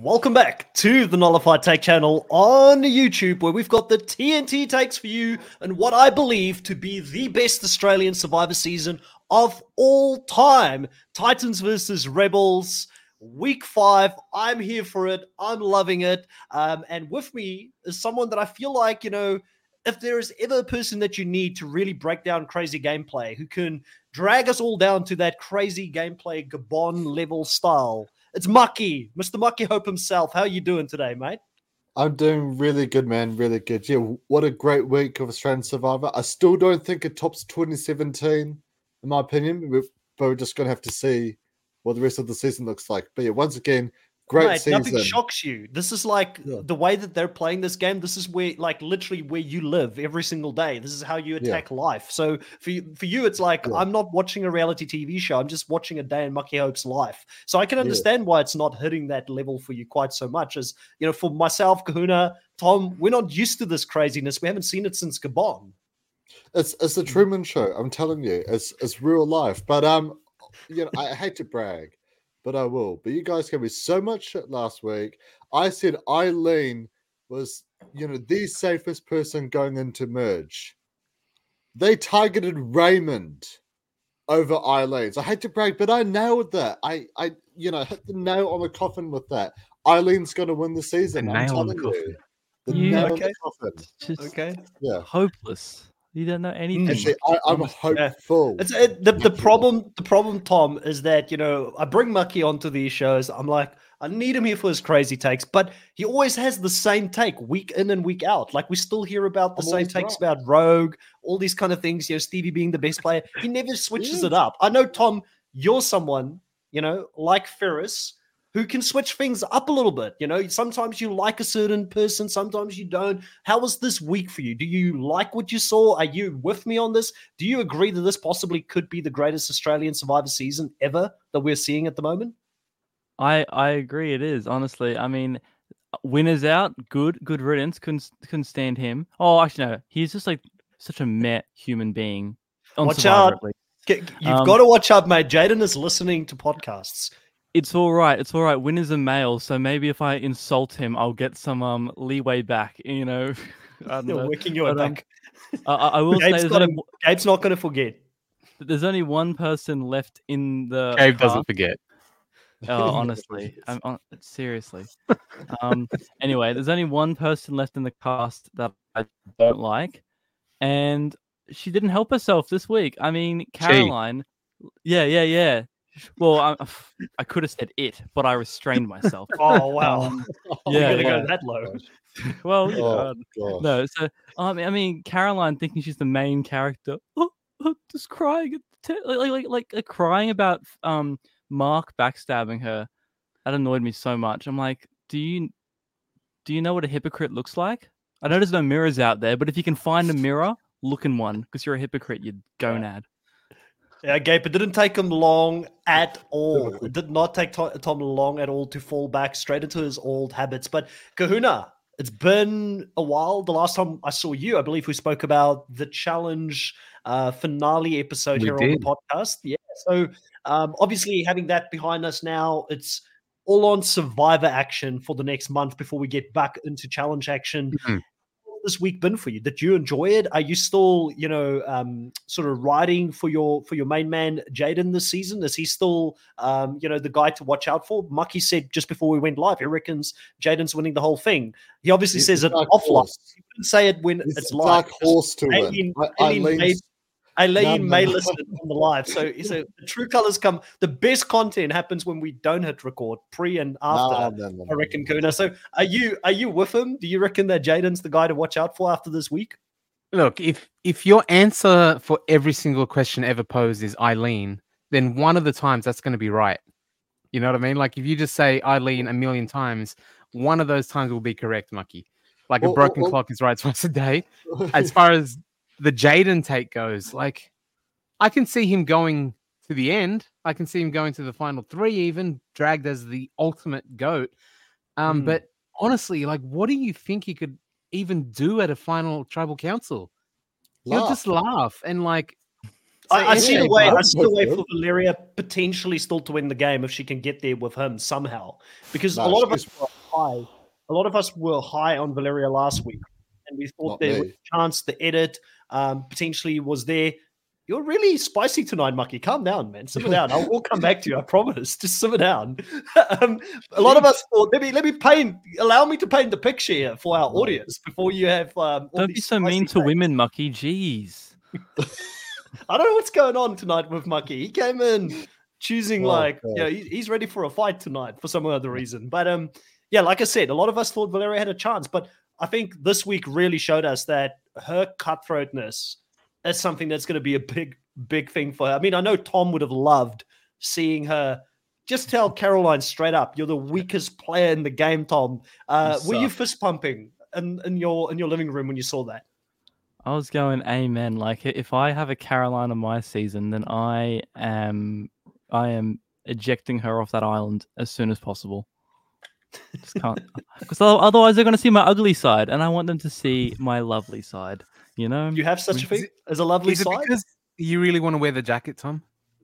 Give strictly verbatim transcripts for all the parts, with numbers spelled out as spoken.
Welcome back to the Nullified Take channel on YouTube, where we've got the T N T takes for you and what I believe to be the best Australian Survivor season of all time. Titans versus Rebels, week five. I'm here for it. I'm loving it. Um, and with me is someone that I feel like, you know, if there is ever a person that you need to really break down crazy gameplay, who can drag us all down to that crazy gameplay Gabon level style, it's Mucky, Mister Mucky Hope himself. How are you doing today, mate? I'm doing really good, man. Really good. Yeah, what a great week of Australian Survivor. I still don't think it tops twenty seventeen, in my opinion, but we're just going to have to see what the rest of the season looks like. But yeah, once again, great Mate, season. nothing shocks you. This is like Yeah. the way that they're playing this game. This is where, like, literally where you live every single day. This is how you attack Yeah. life. So for you, for you, it's like, Yeah. I'm not watching a reality T V show. I'm just watching a day in Mucky Hope's life. So I can Yeah. understand why it's not hitting that level for you quite so much. As you know, for myself, Kahuna, Tom, we're not used to this craziness. We haven't seen it since Gabon. It's it's the Truman Show. I'm telling you, it's it's real life. But um, you know, I hate to brag, but I will. But you guys gave me so much shit last week. I said Eileen was, you know, the safest person going into merge. They targeted Raymond over Eileen. So I hate to brag, but I nailed that. I, I, you know, hit the nail on the coffin with that. Eileen's going to win the season. The I'm nail on the telling coffin. you. The You- nail Okay. on the coffin. Just Okay. Yeah. hopeless. You don't know anything. Actually, I, I'm Honestly. hopeful. It's it, the the Actually. problem. The problem, Tom, is that you know I bring Mucky onto these shows. I'm like, I need him here for his crazy takes, but he always has the same take week in and week out. Like we still hear about the I'm same always takes right. about Rogue, all these kind of things. You know, Stevie being the best player. He never switches Yeah. it up. I know, Tom, you're someone you know like Ferris who can switch things up a little bit. You know, sometimes you like a certain person, sometimes you don't. How was this week for you? Do you like what you saw? Are you with me on this? Do you agree that this possibly could be the greatest Australian Survivor season ever that we're seeing at the moment? I I agree. It is honestly. I mean, winners out. Good. Good riddance. Couldn't couldn't stand him. Oh, actually no. He's just like such a meh human being. On Watch Survivor, out. at least. G- You've Um, got to watch out, mate. Jaden is listening to podcasts. It's all right. It's all right. Winners are male, so maybe if I insult him, I'll get some um leeway back. You know. I don't You're know. working your But, um, back. I, I I will say Gabe's, there's got only, to, Gabe's not going to forget. there's only one person left in the. Gabe cast. doesn't forget. Oh, honestly, I'm on, seriously. Um. Anyway, there's only one person left in the cast that I don't like, and she didn't help herself this week. I mean, Caroline. Yeah, yeah, yeah. Well, I, I could have said it, but I restrained myself. Oh, wow. Um, You're yeah, going to yeah. go that low. Well, you know, Oh, gosh. no. So I mean, I mean, Caroline thinking she's the main character, oh, oh, just crying, at the t- like, like, like, like crying about um Mark backstabbing her. That annoyed me so much. I'm like, do you do you know what a hypocrite looks like? I know there's no mirrors out there, but if you can find a mirror, look in one, because you're a hypocrite, you gonad. Yeah, Gabe, it didn't take him long at all. It did not take To- Tom long at all to fall back straight into his old habits. But Kahuna, it's been a while. The last time I saw you, I believe we spoke about the challenge uh, finale episode We here did. on the podcast. Yeah. So um, obviously having that behind us now, it's all on Survivor action for the next month before we get back into challenge action. Mhm. This week been for you? Did you enjoy it? Are you still, you know, um, sort of riding for your for your main man Jaden this season? Is he still, um, you know, the guy to watch out for? Mucky said just before we went live, he reckons Jaden's winning the whole thing. He obviously He's says the it dark offline. horse. He wouldn't say it when He's it's the live. dark horse to Eileen- win. I, Eileen Eileen's- made- Eileen No, no, may no. listen on the live. So, so the true colors come. The best content happens when we don't hit record, pre and after. No, no, no, I no. reckon, Kuna. So, are you are you with him? Do you reckon that Jaden's the guy to watch out for after this week? Look, if if your answer for every single question ever posed is Eileen, then one of the times that's going to be right. You know what I mean? Like if you just say Eileen a million times, one of those times will be correct, Mucky. Like Well, a broken well, well- clock is right twice a day. As far as the Jaden take goes, like I can see him going to the end. I can see him going to the final three, even dragged as the ultimate GOAT. Um, Mm. But honestly, like, what do you think he could even do at a final tribal council? He'll Laugh. just laugh and like I, I see the way. I see the way Good. for Valeria potentially still to win the game if she can get there with him somehow. Because No, a lot of us she's- were high. A lot of us were high on Valeria last week, and we thought Not there me. was a chance the edit um, potentially was there. You're really spicy tonight, Mucky. Calm down, man. Simmer down. I'll, we'll come back to you. I promise. Just simmer down. um, a lot of us thought. Let me let me paint. Allow me to paint the picture here for our audience before you have. Um, all Don't be these so mean spicy to takes. women, Mucky. Jeez. I don't know what's going on tonight with Mucky. He came in choosing Oh, like, God. you know, he, he's ready for a fight tonight for some other reason. But um, yeah, like I said, a lot of us thought Valeria had a chance, but I think this week really showed us that her cutthroatness is something that's going to be a big, big thing for her. I mean, I know Tom would have loved seeing her. Just tell Caroline straight up, you're the weakest player in the game, Tom. Uh, You were you suck. fist pumping in, in your in your living room when you saw that? I was going amen. Like if I have a Caroline on my season, then I am I am ejecting her off that island as soon as possible. Just can't, because otherwise they're going to see my ugly side, and I want them to see my lovely side. You know. Do you have such a Is thing it- as a lovely Is it side? because you really want to wear the jacket, Tom?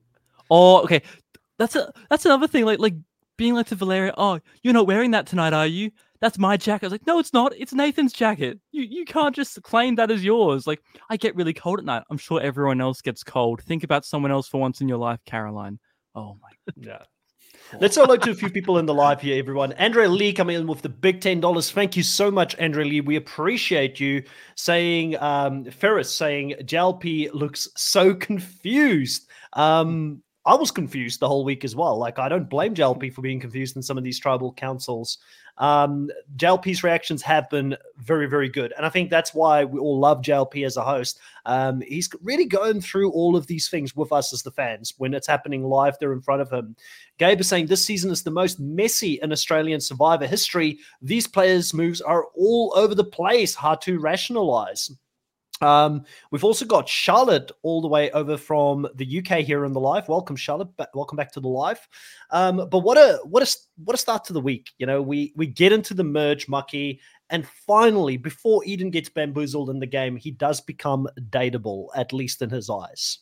Oh, okay. That's a that's another thing. Like like being like to Valeria. Oh, you're not wearing that tonight, are you? That's my jacket. I was like, no, it's not. It's Nathan's jacket. You you can't just claim that as yours. Like, I get really cold at night. I'm sure everyone else gets cold. Think about someone else for once in your life, Caroline. Oh my. Yeah. Let's say hello to a few people in the live here, everyone. Andrea Lee coming in with the big ten dollars. Thank you so much, Andrea Lee. We appreciate you saying, um, Ferris saying, J L P looks so confused. Um, I was confused the whole week as well. Like, I don't blame J L P for being confused in some of these tribal councils. Um, J L P's reactions have been very, very good. And I think that's why we all love J L P as a host. Um, he's really going through all of these things with us as the fans when it's happening live there in front of him. Gabe is saying this season is the most messy in Australian Survivor history. These players' moves are all over the place, hard to rationalize. Um, we've also got Charlotte all the way over from the U K here in the live. Welcome, Charlotte. Ba- welcome back to the live. Um, but what a what a what a start to the week. You know, we we get into the merge, Mucky, and finally, before Eden gets bamboozled in the game, he does become dateable, at least in his eyes.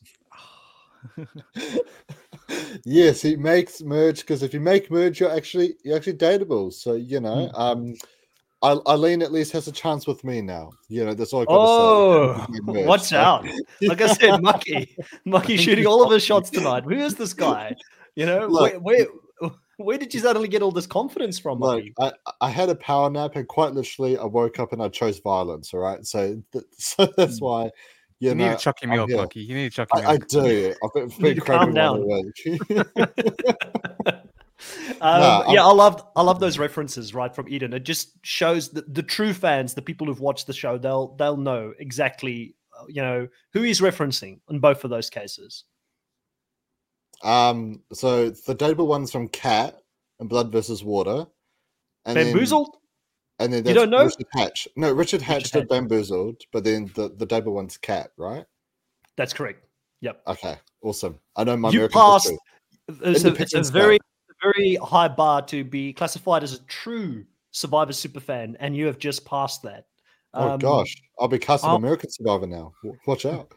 Yes, he makes merge because if you make merge, you're actually you're actually dateable. So you know, Hmm. um, I- Eileen at least has a chance with me now. You know, that's all I got Oh, to say. Merge, watch so- out! Like I said, Mucky, Mucky shooting all of his shots tonight. Who is this guy? You know, Look. where, where where did you suddenly get all this confidence from, Look, Mucky? I, I had a power nap, and quite literally, I woke up and I chose violence. All right, so th- so that's Hmm. why you, You, know need to chuck your I'm milk, here. Lucky. You need to chuck your I, I milk. do. I've been, You need been to calm craving one all week. Um, Nah, yeah, I love I love those references right from Eden. It just shows that the true fans, the people who've watched the show, they'll they'll know exactly uh, you know who he's referencing in both of those cases. Um, so the dateable one's from Cat and Blood versus Water, and then- Bamboozled? and then You that's don't know? Richard Hatch. No, Richard Hatch Richard did Hatch. Bamboozled, but then the the dateable one's Cat, right? That's correct. Yep. Okay, awesome. I know my You American passed. history. It's a, it's a Independence very Day. very high bar to be classified as a true Survivor superfan, and you have just passed that. Oh Um, gosh, I'll be casting I'll- American Survivor now. W- Watch out.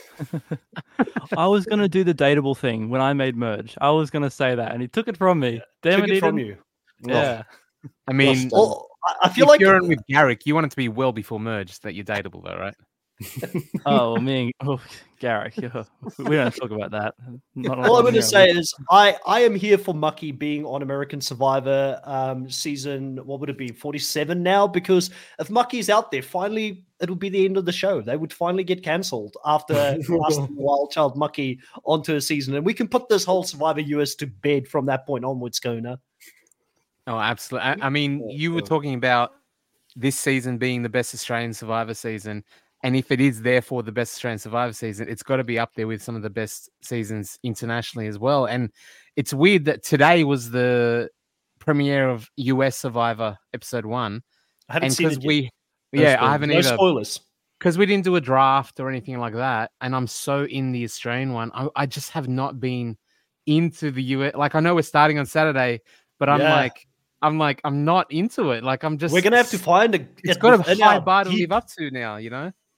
I was gonna do the dateable thing when I made merge. I was gonna say that, and he took it from me. Damn took it, it from Eden. you. Yeah. I mean, Well, Well, I- I feel if like you're in with Garrick, you want it to be well before merge that you're dateable, though, right? Oh, well, me and oh, Garrick. yeah, We don't talk about that. Not all I'm on going to here. say is I, I am here for Mucky being on American Survivor um, season, what would it be, forty-seven now? Because if Mucky's out there, finally, it'll be the end of the show. They would finally get cancelled after casting Wild Child Mucky onto a season. And we can put this whole Survivor U S to bed from that point onwards, Kona. Oh, absolutely. I, I mean, you were talking about this season being the best Australian Survivor season. And if it is therefore the best Australian Survivor season, it's got to be up there with some of the best seasons internationally as well. And it's weird that today was the premiere of U S Survivor episode one. I haven't And seen because it yet. we, No yeah, I spoilers. haven't no either. spoilers. Because we didn't do a draft or anything like that. And I'm so in the Australian one. I, I just have not been into the U S. Like, I know we're starting on Saturday, but I'm Yeah. like, I'm like, I'm not into it. Like, I'm just. We're going to have to find a. It's it got a within high our bar to deep- live up to now, you know?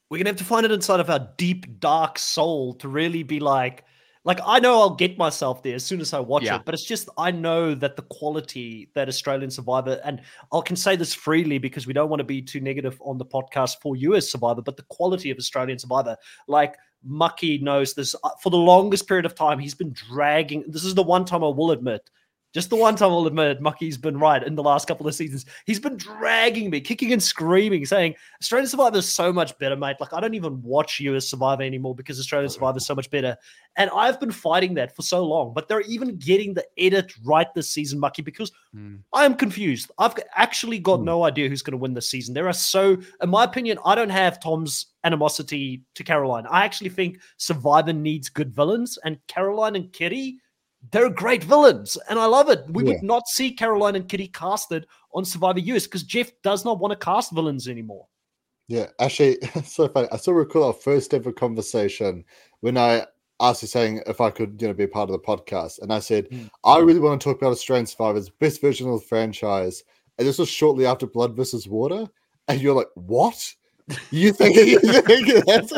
we're gonna have to find it inside of our deep, dark soul to really be like, like I know I'll get myself there as soon as I watch Yeah. it, but it's just I know that the quality that Australian Survivor, and I can say this freely because we don't want to be too negative on the podcast for U S Survivor, but the quality of Australian Survivor, like Mucky knows this, uh, for the longest period of time, he's been dragging. This is the one time I will admit. Just the one time I'll admit Mucky's been right in the last couple of seasons. He's been dragging me, kicking and screaming, saying, Australian Survivor is so much better, mate. Like, I don't even watch U S Survivor anymore because Australian Survivor is so much better. And I've been fighting that for so long, but they're even getting the edit right this season, Mucky, because Mm. I am confused. I've actually got Hmm. no idea who's going to win this season. There are so, in my opinion, I don't have Tom's animosity to Caroline. I actually think Survivor needs good villains, and Caroline and Kitty, they're great villains, and I love it. We Yeah. would not see Caroline and Kitty casted on Survivor U S because Jeff does not want to cast villains anymore. Yeah, actually, it's so funny. I still recall our first ever conversation when I asked you saying if I could, you know, be a part of the podcast, and I said Mm. I really want to talk about Australian Survivor's best version of the franchise, and this was shortly after Blood versus Water, and you're like, "What? You think, you think that's?"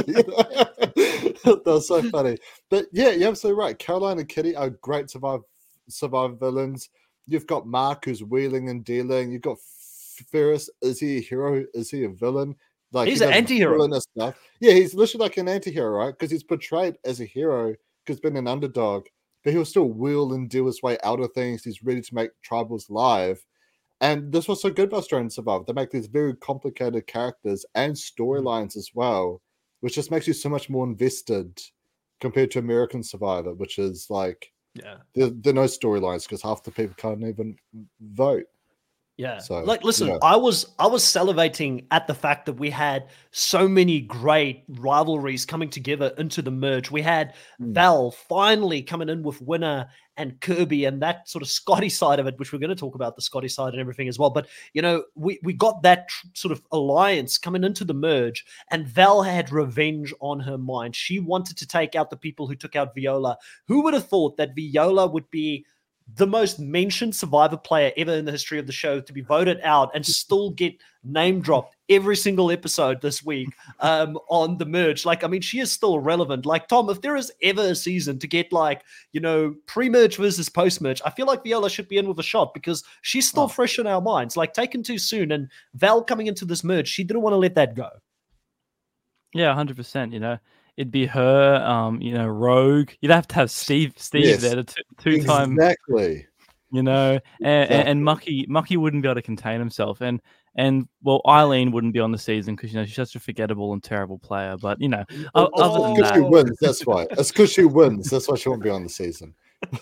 That was so funny. But yeah, you're absolutely right. Caroline and Kitty are great survive survivor villains. You've got Mark, who's wheeling and dealing. You've got Ferris. Is he a hero? Is he a villain? Like He's he an does anti-hero. villainous stuff. Yeah, he's literally like an anti-hero, right? Because he's portrayed as a hero because he's been an underdog, but he'll still wheel and deal his way out of things. He's ready to make tribals live. And this was so good about Australian Survivor. They make these very complicated characters and storylines as well, which just makes you so much more invested compared to American Survivor, which is like Yeah. there, there are no storylines because half the people can't even vote. Yeah. So, like, listen, yeah. I was I was salivating at the fact that we had so many great rivalries coming together into the merge. We had Mm. Val finally coming in with Winner and Kirby and that sort of Scotty side of it, which we're going to talk about the Scotty side and everything as well. But, you know, we, we got that tr- sort of alliance coming into the merge, and Val had revenge on her mind. She wanted to take out the people who took out Viola. Who would have thought that Viola would be the most mentioned Survivor player ever in the history of the show to be voted out and still get name dropped every single episode this week um, on the merge? Like, I mean, she is still relevant. Like, Tom, if there is ever a season to get like, you know, pre-merge versus post-merge, I feel like Viola should be in with a shot because she's still Oh. fresh in our minds. Like, taken too soon, and Val coming into this merge, she didn't want to let that go. Yeah, one hundred percent. You know, it'd be her, um, you know, Rogue. You'd have to have Steve, Steve Yes. there, the two, two-time, Exactly. you know, and, and, Exactly. and Mucky, Mucky wouldn't be able to contain himself, and and well, Eileen wouldn't be on the season because you know she's such a forgettable and terrible player. But you know, o- It's other than because she that, wins. That's why. It's because she wins. That's why she won't be on the season.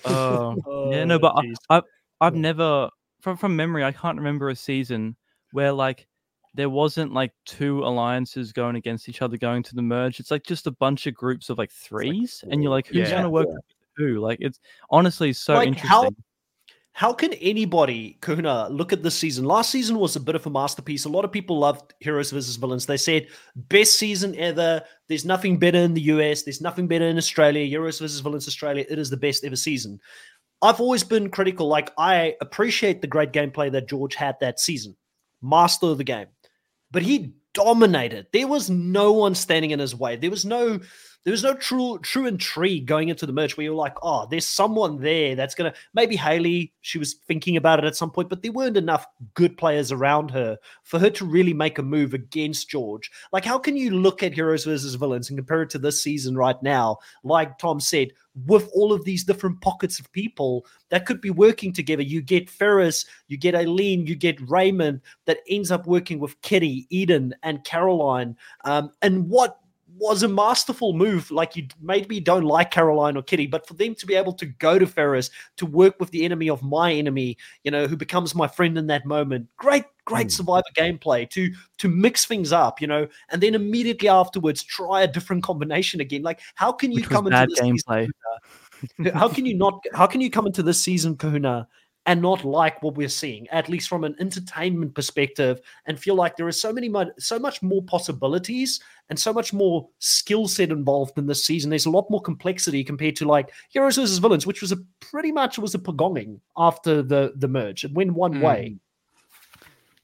oh, yeah, Oh, no, but I, geez. I've I've Yeah. never from from memory, I can't remember a season where like there wasn't like two alliances going against each other going to the merge. It's like just a bunch of groups of like threes, and you're like, who's Yeah. gonna work with who? Like, it's honestly so Like, interesting. how How can anybody, Kahuna, look at this season? Last season was a bit of a masterpiece. A lot of people loved Heroes versus Villains. They said, best season ever. There's nothing better in the U S. There's nothing better in Australia. Heroes versus Villains Australia. It is the best ever season. I've always been critical. Like, I appreciate the great gameplay that George had that season. Master of the game. But he dominated. There was no one standing in his way. There was no... There was no true true intrigue going into the merge where you're like, oh, there's someone there that's going to... Maybe Haley, she was thinking about it at some point, but there weren't enough good players around her for her to really make a move against George. Like, how can you look at Heroes versus Villains and compare it to this season right now, like Tom said, with all of these different pockets of people that could be working together? You get Ferris, you get Aileen, you get Raymond that ends up working with Kitty, Eden, and Caroline. Um, and what was a masterful move. Like, you maybe don't like Caroline or Kitty, but for them to be able to go to Ferris to work with the enemy of my enemy, you know, who becomes my friend in that moment. Great, great Mm. Survivor gameplay to to mix things up, you know, and then immediately afterwards try a different combination again. Like, how can you Which was come into bad this gameplay. season, how can you not how can you come into this season, Kahuna, and not like what we're seeing, at least from an entertainment perspective, and feel like there is so many mo- so much more possibilities and so much more skill set involved in this season? There's a lot more complexity compared to like Heroes versus Villains, which was a pretty much was a pagonging after the the merge. It went one Mm. way.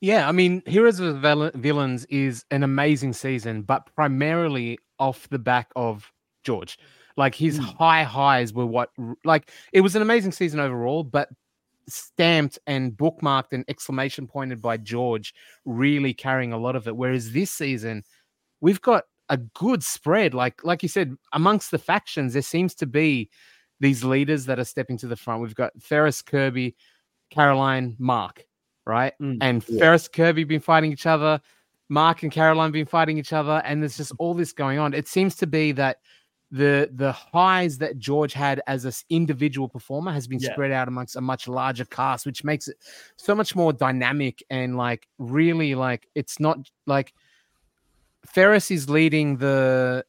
Yeah, I mean, Heroes of Vel- Villains is an amazing season, but primarily off the back of George. Like his Mm. high highs were what, like, it was an amazing season overall, but stamped and bookmarked and exclamation pointed by George, really carrying a lot of it. Whereas this season, we've got a good spread. Like, like you said, amongst the factions, there seems to be these leaders that are stepping to the front. We've got Ferris, Kirby, Caroline, Mark, right? Mm, and yeah. Ferris, Kirby been fighting each other. Mark and Caroline been fighting each other, and there's just all this going on. It seems to be that the the highs that George had as an individual performer has been Yeah. spread out amongst a much larger cast, which makes it so much more dynamic and like really like it's not like Ferris is leading the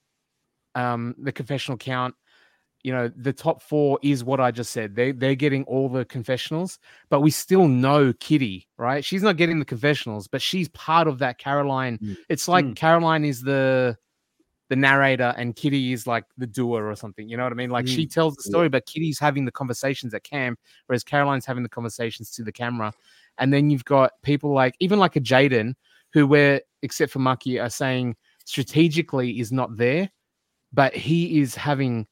um the confessional count. You know, the top four is what I just said. They they're getting all the confessionals, but we still know Kitty, right? She's not getting the confessionals, but she's part of that Caroline. Mm. It's like Mm. Caroline is the the narrator and Kitty is like the doer or something. You know what I mean? Like she tells the story, but Kitty's having the conversations at camp, whereas Caroline's having the conversations to the camera. And then you've got people like even like a Jaden, who we're except for Mucky are saying strategically is not there, but he is having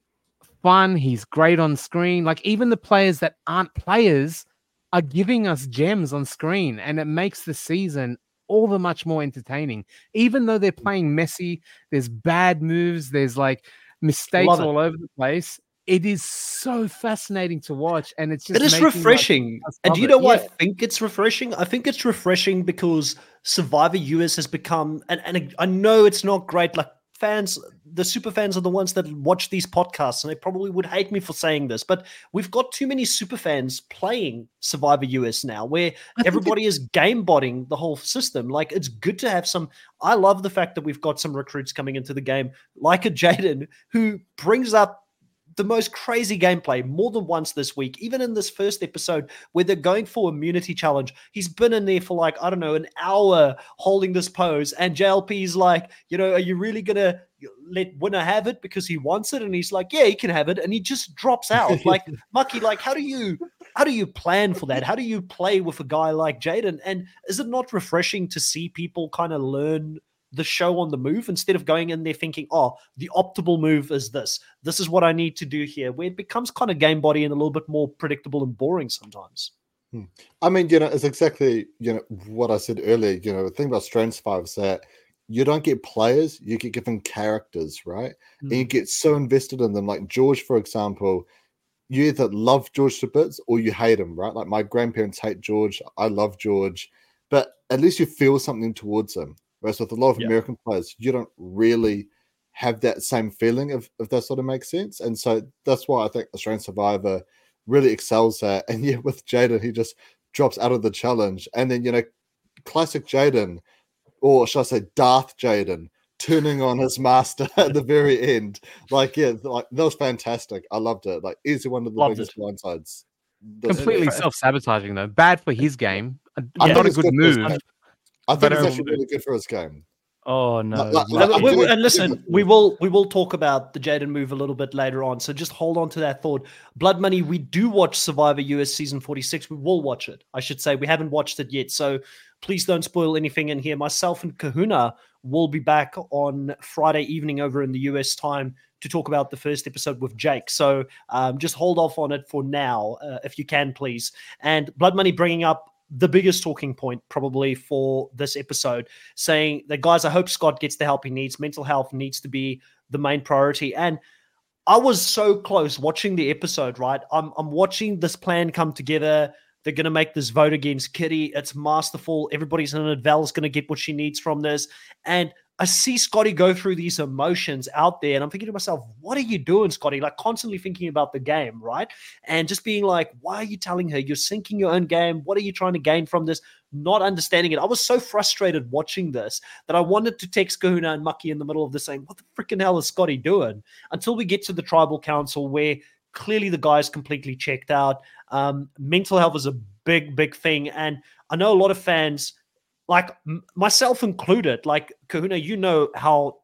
fun. He's great on screen. Like even the players that aren't players are giving us gems on screen, and it makes the season all the much more entertaining. Even though they're playing messy, there's bad moves, there's like mistakes Love it. all over the place. It is so fascinating to watch, and it's just It is making, like, refreshing. us And love do you it. know why Yeah. I think it's refreshing? I think it's refreshing because Survivor U S has become, and, and I know it's not great. Like fans, the super fans are the ones that watch these podcasts, and they probably would hate me for saying this, but we've got too many super fans playing Survivor U S now, where think everybody is game botting the whole system. Like it's good to have some. I love the fact that we've got some recruits coming into the game, like a Jaden, who brings up the most crazy gameplay more than once this week, even in this first episode where they're going for immunity challenge. He's been in there for like, I don't know, an hour holding this pose. And J L P's like, you know, are you really going to let Winner have it because he wants it? And he's like, yeah, he can have it. And he just drops out. Like, Mucky, like, how do you, how do you plan for that? How do you play with a guy like Jaden? And is it not refreshing to see people kind of learn the show on the move instead of going in there thinking, oh, the optimal move is this. This is what I need to do here, where it becomes kind of game body and a little bit more predictable and boring sometimes. Hmm. I mean, you know, it's exactly, you know, what I said earlier. You know, the thing about Strange Survivor is that you don't get players, you get given characters, right? Mm. And you get so invested in them. Like George, for example, you either love George to bits or you hate him, right? Like my grandparents hate George. I love George. But at least you feel something towards him. Whereas with a lot of Yeah. American players, you don't really have that same feeling, if, if that sort of makes sense. And so that's why I think Australian Survivor really excels at. And yeah, with Jaden, he just drops out of the challenge. And then, you know, classic Jaden, or should I say Darth Jaden, turning on his master at the very end. Like, yeah, like that was fantastic. I loved it. Like, easy one of the Loved biggest it. blindsides. That's Completely it. self-sabotaging though. Bad for his game. Uh, I Yeah. Not think a it's good good for his move. game. I think But, it's um, actually really good for his game. Oh no. Like- like- no. like- Uh, I'm we- we- doing- and listen, we will we will talk about the Jaden move a little bit later on. So just hold on to that thought. Blood Money, we do watch Survivor U S season forty-six. We will watch it. I should say we haven't watched it yet. So please don't spoil anything in here. Myself and Kahuna will be back on Friday evening over in the U S time to talk about the first episode with Jake. So um, just hold off on it for now, uh, if you can, please. And Blood Money bringing up the biggest talking point probably for this episode, saying that, guys, I hope Scott gets the help he needs. Mental health needs to be the main priority. And I was so close watching the episode, right? I'm, I'm watching this plan come together. They're going to make this vote against Kitty. It's masterful. Everybody's in it. Val's going to get what she needs from this. And I see Scotty go through these emotions out there, and I'm thinking to myself, what are you doing, Scotty? Like constantly thinking about the game, right? And just being like, why are you telling her? You're sinking your own game. What are you trying to gain from this? Not understanding it. I was so frustrated watching this that I wanted to text Kahuna and Mucky in the middle of this saying, what the freaking hell is Scotty doing? Until we get to the tribal council where clearly the guy's completely checked out. Um, mental health is a big, big thing. And I know a lot of fans, like m- myself included, like Kahuna, you know how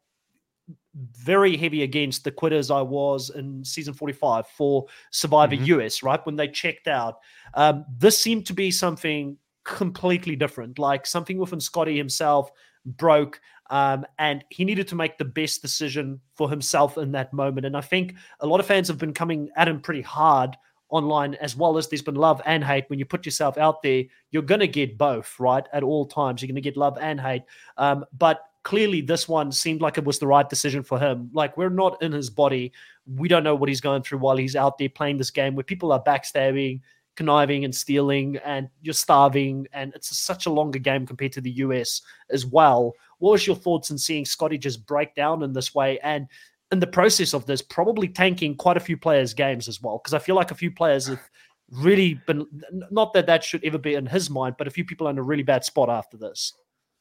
very heavy against the quitters I was in season forty-five for Survivor Mhm. U S, right? When they checked out. Um, this seemed to be something completely different. Like something within Scotty himself broke, um, and he needed to make the best decision for himself in that moment. And I think a lot of fans have been coming at him pretty hard online, as well as there's been love and hate. When you put yourself out there, you're going to get both, right? At all times, you're going to get love and hate. Um, but clearly this one seemed like it was the right decision for him. Like, we're not in his body. We don't know what he's going through while he's out there playing this game where people are backstabbing, conniving and stealing, and you're starving, and it's a, such a longer game compared to the U S as well. What was your thoughts in seeing Scotty just break down in this way, and in the process of this, probably tanking quite a few players' games as well? Because I feel like a few players have really been, not that that should ever be in his mind, but a few people are in a really bad spot after this.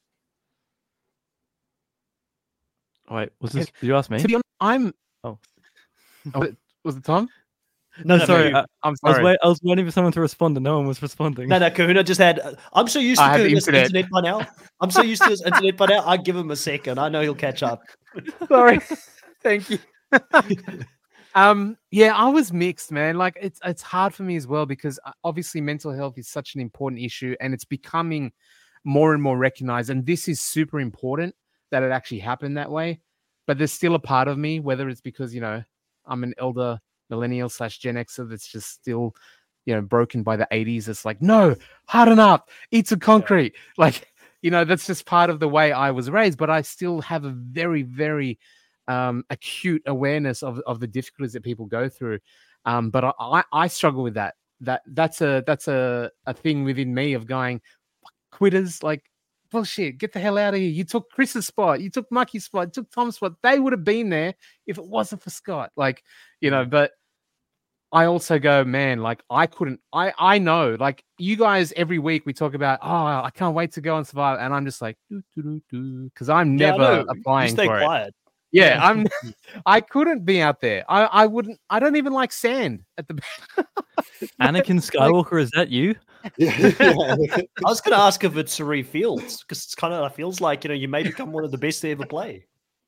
Oh, wait, was this, did you ask me? To be honest, I'm. Oh. oh was it Tom? No, No, sorry. no, I, I'm I, was sorry. wait, I was waiting for someone to respond and no one was responding. No, no, Kahuna just had, I'm so used to I have Kahuna's internet. internet. by now. I'm so used to his internet by now. I give him a second. I know he'll catch up. Sorry. Thank you. um, yeah, I was mixed, man. Like it's it's hard for me as well because uh, obviously mental health is such an important issue and it's becoming more and more recognized. And this is super important that it actually happened that way. But there's still a part of me, whether it's because, you know, I'm an elder millennial slash Gen Xer that's just still, you know, broken by the eighties. It's like, no, harden up, eat some concrete. Yeah. Like, you know, that's just part of the way I was raised. But I still have a very, very um, acute awareness of, of the difficulties that people go through. Um, but I, I, I struggle with that. That that's a that's a, a thing within me of going, quitters, like, bullshit, get the hell out of here. You took Chris's spot, you took Mucky's spot, you took Tom's spot. They would have been there if it wasn't for Scott. Like, you know, but I also go, man, like I couldn't, I I know, like you guys every week we talk about, oh, I can't wait to go and survive. And I'm just like, because I'm Yeah, never you applying stay for quiet. it. Yeah, I'm. I couldn't be out there. I, I wouldn't. I don't even like sand at the. Anakin Skywalker, is that you? Yeah, yeah. I was going to ask if it's Sharif Fields, because it's kind of feels like, you know, you may become one of the best to ever play.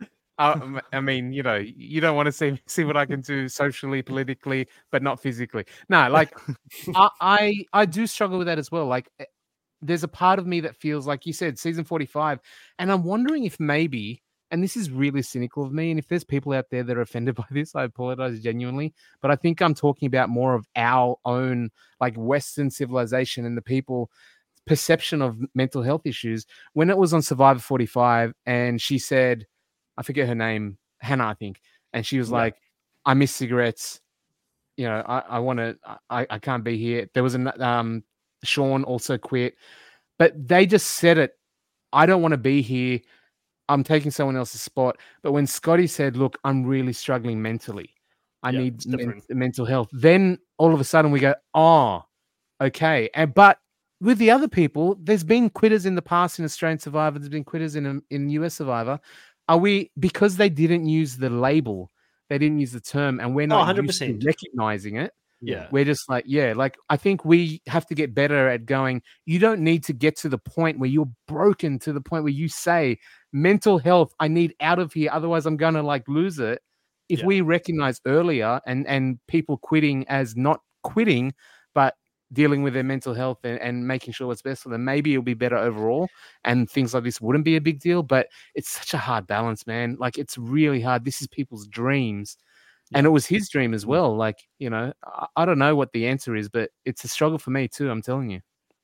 I, I mean, you know, you don't want to see see what I can do socially, politically, but not physically. No, like I, I I do struggle with that as well. Like, there's a part of me that feels like you said, season forty-five, and I'm wondering if maybe. And this is really cynical of me. And if there's people out there that are offended by this, I apologize genuinely. But I think I'm talking about more of our own, like Western civilization and the people perception of mental health issues. When it was on Survivor forty-five and she said, I forget her name, Hannah, I think. And she was yeah. like, I miss cigarettes. You know, I, I want to, I, I can't be here. There was a, um, Sean also quit. But they just said it. I don't want to be here. I'm taking someone else's spot. But when Scotty said, look, I'm really struggling mentally. I yeah, need men- mental health. Then all of a sudden we go, oh, okay. And but with the other people, there's been quitters in the past in Australian Survivor. There's been quitters in, in U S Survivor. Are we, because they didn't use the label, they didn't use the term, and we're not oh, one hundred percent. Used to recognizing it. Yeah. We're just like, yeah, like I think we have to get better at going, you don't need to get to the point where you're broken to the point where you say, mental health, I need out of here. Otherwise, I'm going to like lose it. If yeah. we recognize earlier and, and people quitting as not quitting, but dealing with their mental health and, and making sure what's best for them, maybe it'll be better overall. And things like this wouldn't be a big deal, but it's such a hard balance, man. Like it's really hard. This is people's dreams. And it was his dream as well. Like, you know, I, I don't know what the answer is, but it's a struggle for me too. I'm telling you.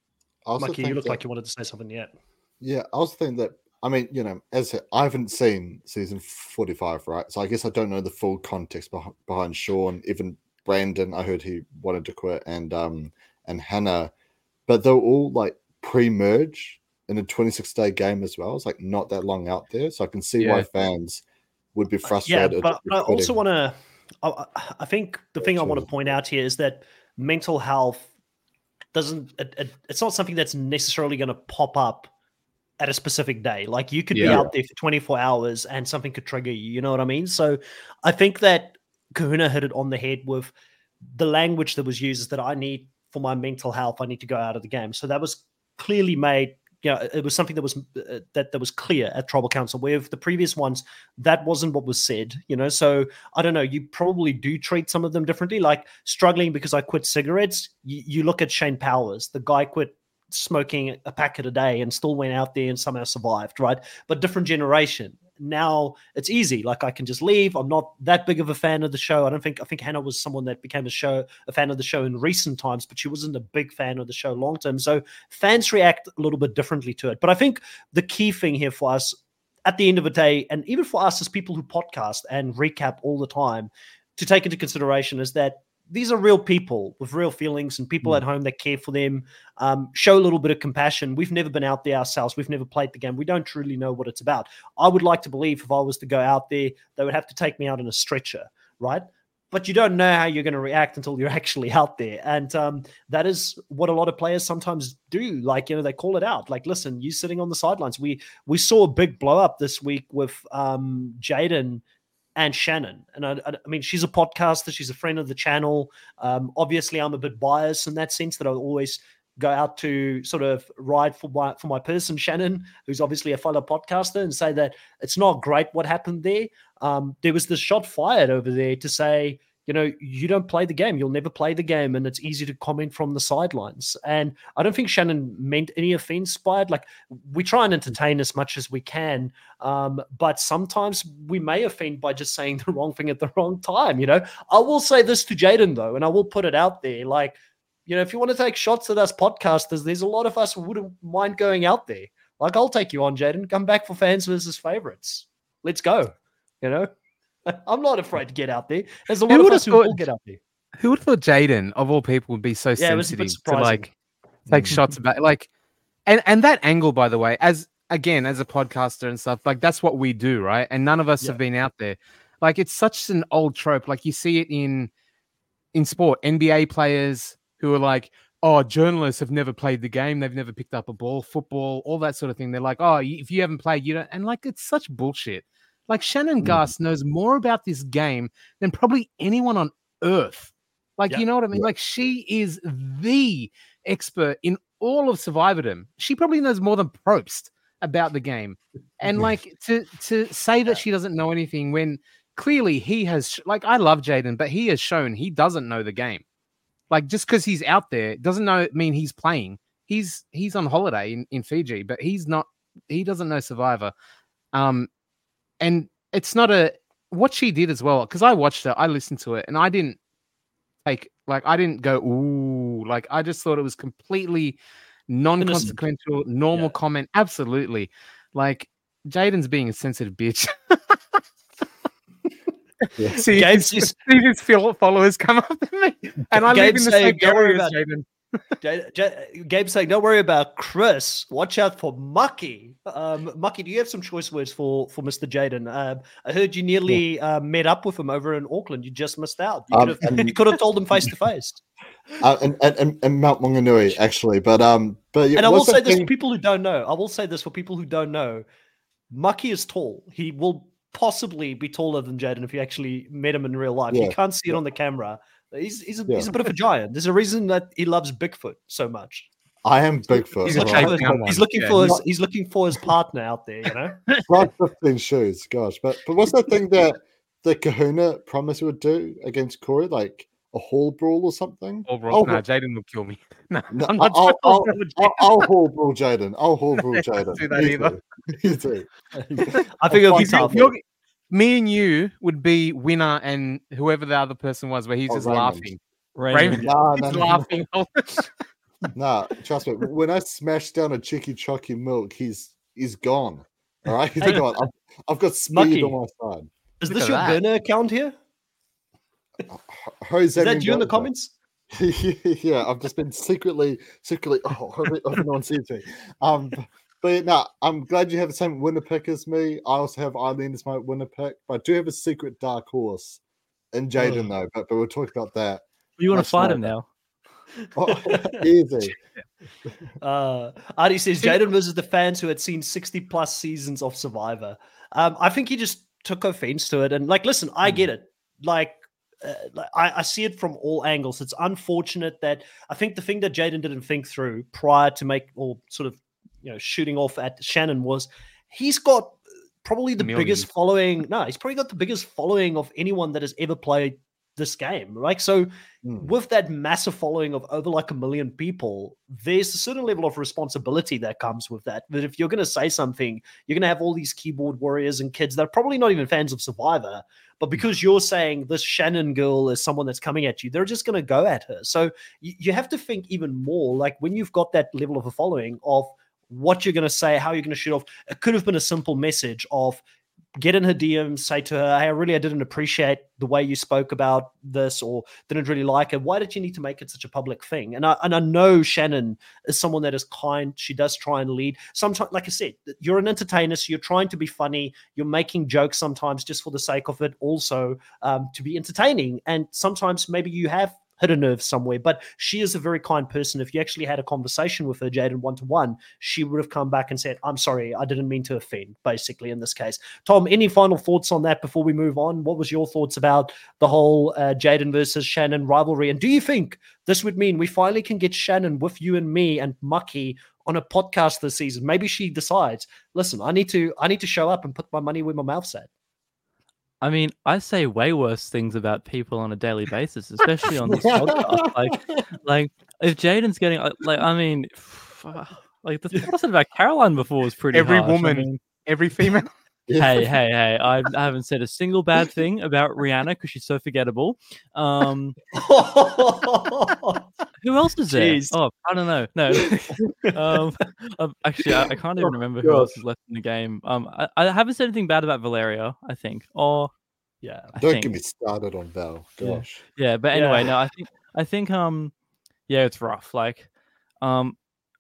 Mikey, you look that, like you wanted to say something yet. Yeah, I also think that, I mean, you know, as I haven't seen season forty-five, right? So I guess I don't know the full context behind, behind Sean, even Brandon. I heard he wanted to quit, and um and Hannah, but they're all like pre-merge in a twenty-six day game as well. It's like not that long out there, so I can see yeah. why fans would be frustrated. Yeah, but I also want to. I, I think the thing I want to point out here is that mental health doesn't, it, it, it's not something that's necessarily going to pop up at a specific day. Like you could yeah. be out there for twenty-four hours and something could trigger you, you know what I mean? So I think that Kahuna hit it on the head with the language that was used is that I need, for my mental health, I need to go out of the game. So that was clearly made, you know, it was something that was uh, that that was clear at Tribal Council, where the previous ones, that wasn't what was said, you know. So I don't know, you probably do treat some of them differently. Like struggling because I quit cigarettes, you, you look at Shane Powers, the guy quit smoking a packet a day and still went out there and somehow survived, right? But different generation. Now it's easy. Like I can just leave. I'm not that big of a fan of the show. I don't think, I think Hannah was someone that became a show, a fan of the show in recent times, but she wasn't a big fan of the show long term. So fans react a little bit differently to it. But I think the key thing here for us at the end of the day, and even for us as people who podcast and recap all the time, to take into consideration is that these are real people with real feelings and people mm. at home that care for them, um, show a little bit of compassion. We've never been out there ourselves. We've never played the game. We don't truly know what it's about. I would like to believe if I was to go out there, they would have to take me out in a stretcher, right? But you don't know how you're going to react until you're actually out there. And um, that is what a lot of players sometimes do. Like, you know, they call it out. Like, listen, you sitting on the sidelines. We we saw a big blow up this week with um, Jaden and Shannon. And I, I mean, she's a podcaster. She's a friend of the channel. Um, obviously, I'm a bit biased in that sense that I always go out to sort of ride for my, for my person, Shannon, who's obviously a fellow podcaster, and say that it's not great what happened there. Um, there was this shot fired over there to say, you know, you don't play the game. You'll never play the game. And it's easy to comment from the sidelines. And I don't think Shannon meant any offense by it. Like, we try and entertain as much as we can. Um, but sometimes we may offend by just saying the wrong thing at the wrong time. You know, I will say this to Jaden, though, and I will put it out there. Like, you know, if you want to take shots at us podcasters, there's a lot of us who wouldn't mind going out there. Like, I'll take you on, Jaden. Come back for fans versus favorites. Let's go. You know? I'm not afraid to get out there. There's a lot who of us who thought, will get out there. Who would have thought Jaden, of all people, would be so yeah, sensitive to like take mm-hmm. shots about like, and and that angle, by the way, as again as a podcaster and stuff, like that's what we do, right? And none of us yeah. have been out there. Like, it's such an old trope. Like, you see it in in sport, N B A players who are like, oh, journalists have never played the game. They've never picked up a ball, football, all that sort of thing. They're like, oh, if you haven't played, you don't. And like, it's such bullshit. Like, Shannon Gass mm. knows more about this game than probably anyone on earth. Like, yeah. you know what I mean? Yeah. Like, she is the expert in all of Survivordom. She probably knows more than Probst about the game. And like, to to say that she doesn't know anything when clearly he has, like, I love Jaden, but he has shown he doesn't know the game. Like, just because he's out there doesn't know mean he's playing. He's he's on holiday in, in Fiji, but he's not, he doesn't know Survivor. Um, And it's not a, what she did as well, because I watched her, I listened to it, and I didn't take, like, I didn't go, ooh, like, I just thought it was completely non-consequential, normal yeah. comment. Absolutely. Like, Jaden's being a sensitive bitch. yeah. See, Gabe's his, see his followers come up to me, and I live in the same area as Jaden. J- J- Gabe's saying, don't worry about Chris. Watch out for Mucky. Um, Mucky, do you have some choice words for, for Mister Jaden? Um, I heard you nearly yeah. uh, met up with him over in Auckland. You just missed out. You, um, could, have, and, you could have told him face to face. And and and Mount Maunganui, actually. But um, but and I will say this thing... for people who don't know. I will say this for people who don't know. Mucky is tall. He will possibly be taller than Jaden if you actually met him in real life. Yeah. You can't see it on the camera. He's he's a, yeah. he's a bit of a giant. There's a reason that he loves Bigfoot so much. I am Bigfoot. He's, right. he's looking yeah. for his he's looking for his partner out there, you know. Like fifteen shoes, gosh. But but what's that thing that the Kahuna promised he would do against Corey, like a hall brawl or something? Hall brawl. Oh, no, Jaden will kill me. No, no I'm not I'll, I'll, I'll, I'll hall brawl Jaden. I'll hall brawl Jaden. Do that either. You too. I think it'll be tough. Me and you would be winner, and whoever the other person was, where he's oh, just Raymond. laughing. Raymond, Raymond. Nah, he's nah, laughing. Nah. nah, trust me. When I smash down a cheeky chocky milk, he's he's gone. All right, he's hey, gone. I've, I've got speed Mucky. on my side. Is this your that. burner account here? Jose Is that you in the comments? Yeah, I've just been secretly, secretly. Oh, hope no one sees me. Um. But no, I'm glad you have the same winner pick as me. I also have Eileen as my winner pick, but I do have a secret dark horse in Jaden, oh. though. But, but we'll talk about that. You want to fight him now? Oh, easy. Uh, Adi says Jaden versus the fans who had seen sixty plus seasons of Survivor. Um, I think he just took offense to it. And like, listen, I get it. Like, uh, I, I see it from all angles. It's unfortunate that I think the thing that Jaden didn't think through prior to make or sort of you know, shooting off at Shannon was he's got probably the Millions. biggest following. No, he's probably got the biggest following of anyone that has ever played this game. Like, so Mm. with that massive following of over like a million people, there's a certain level of responsibility that comes with that. That if you're going to say something, you're going to have all these keyboard warriors and kids that are probably not even fans of Survivor, but because you're saying this Shannon girl is someone that's coming at you, they're just going to go at her. So you, you have to think even more, like when you've got that level of a following, of what you're going to say, how you're going to shoot off. It could have been a simple message of, get in her D Ms, say to her, hey, I really I didn't appreciate the way you spoke about this, or didn't really like it. Why did you need to make it such a public thing? And I and I know Shannon is someone that is kind. She does try and lead. Sometimes, like I said, you're an entertainer, so you're trying to be funny. You're making jokes sometimes just for the sake of it, also um, to be entertaining. And sometimes maybe you have hit a nerve somewhere, but she is a very kind person. If you actually had a conversation with her, Jaden, one-to-one, she would have come back and said, I'm sorry, I didn't mean to offend, basically, in this case. Tom, any final thoughts on that before we move on? What was your thoughts about the whole uh, Jaden versus Shannon rivalry? And do you think this would mean we finally can get Shannon with you and me and Mucky on a podcast this season? Maybe she decides, listen, I need to I need to show up and put my money where my mouth's at. I mean, I say way worse things about people on a daily basis, especially on this podcast. Like, like if Jaden's getting, like, I mean, like the what I said about Caroline before was pretty Every harsh. woman, I mean, every female. hey, hey, hey! I, I haven't said a single bad thing about Rihanna because she's so forgettable. Um, who else is there? Jeez. Oh, I don't know. No, um, um, actually, I, I can't even remember who God. else is left in the game. Um, I, I haven't said anything bad about Valeria, I think, or Yeah. I Don't think. get me started on Val. Yeah. Gosh. Yeah, but anyway, Yeah. no, I think I think um, yeah, it's rough. Like, um,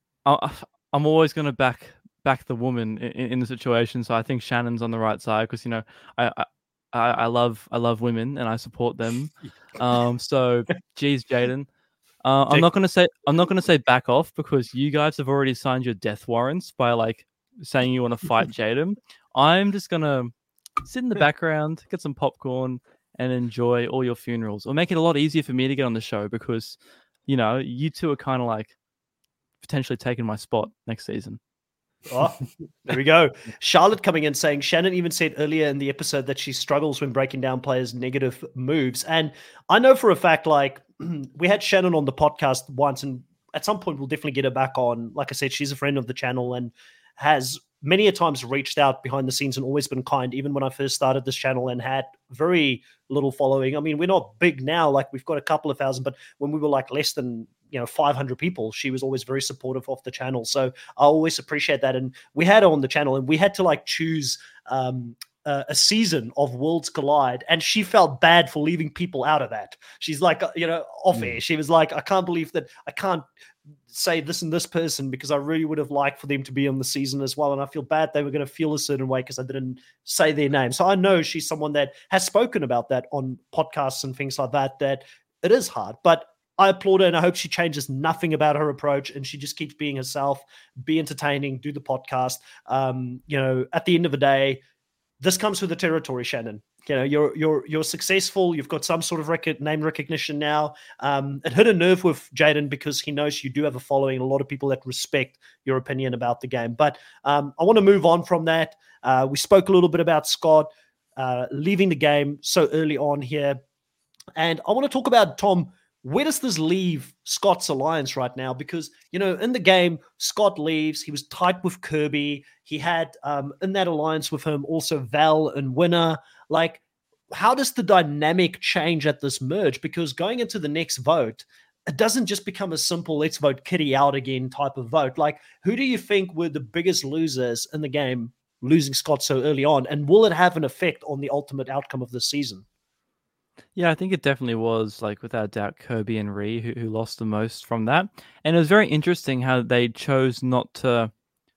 I, I'm always gonna back back the woman in, in the situation. So I think Shannon's on the right side because you know I, I I love I love women and I support them. Um, so geez, Jaden, uh, I'm not gonna say I'm not gonna say back off because you guys have already signed your death warrants by like saying you want to fight Jaden. I'm just gonna sit in the background, get some popcorn, and enjoy all your funerals. It'll make it a lot easier for me to get on the show because you know you two are kind of like potentially taking my spot next season. Oh, there we go. Charlotte coming in saying Shannon even said earlier in the episode that she struggles when breaking down players' negative moves. And I know for a fact, like, we had Shannon on the podcast once, and at some point we'll definitely get her back on. Like I said, she's a friend of the channel and has many a times reached out behind the scenes and always been kind, even when I first started this channel and had very little following. I mean, we're not big now, like we've got a couple of thousand, but when we were like less than, you know, five hundred people, she was always very supportive of the channel. So I always appreciate that. And we had her on the channel and we had to like choose um, uh, a season of Worlds Collide. And she felt bad for leaving people out of that. She's like, uh, you know, off air. She was like, I can't believe that I can't say this and this person because I really would have liked for them to be on the season as well. And I feel bad they were going to feel a certain way because I didn't say their name. So I know she's someone that has spoken about that on podcasts and things like that, that it is hard, but I applaud her and I hope she changes nothing about her approach and she just keeps being herself, be entertaining, do the podcast. Um, you know, at the end of the day, this comes with the territory, Shannon. You know, you're you're you're successful. You've got some sort of rec- name recognition now. Um, it hit a nerve with Jaden because he knows you do have a following, a lot of people that respect your opinion about the game. But um, I want to move on from that. Uh, we spoke a little bit about Scott uh, leaving the game so early on here, and I want to talk about, Tom, where does this leave Scott's alliance right now? Because, you know, in the game, Scott leaves. He was tight with Kirby. He had um, in that alliance with him also Val and Winner. Like, how does the dynamic change at this merge? Because going into the next vote, it doesn't just become a simple let's vote Kitty out again type of vote. Like, who do you think were the biggest losers in the game, losing Scott so early on? And will it have an effect on the ultimate outcome of this season? Yeah, I think it definitely was, like, without doubt, Kirby and Ree who, who lost the most from that. And it was very interesting how they chose not to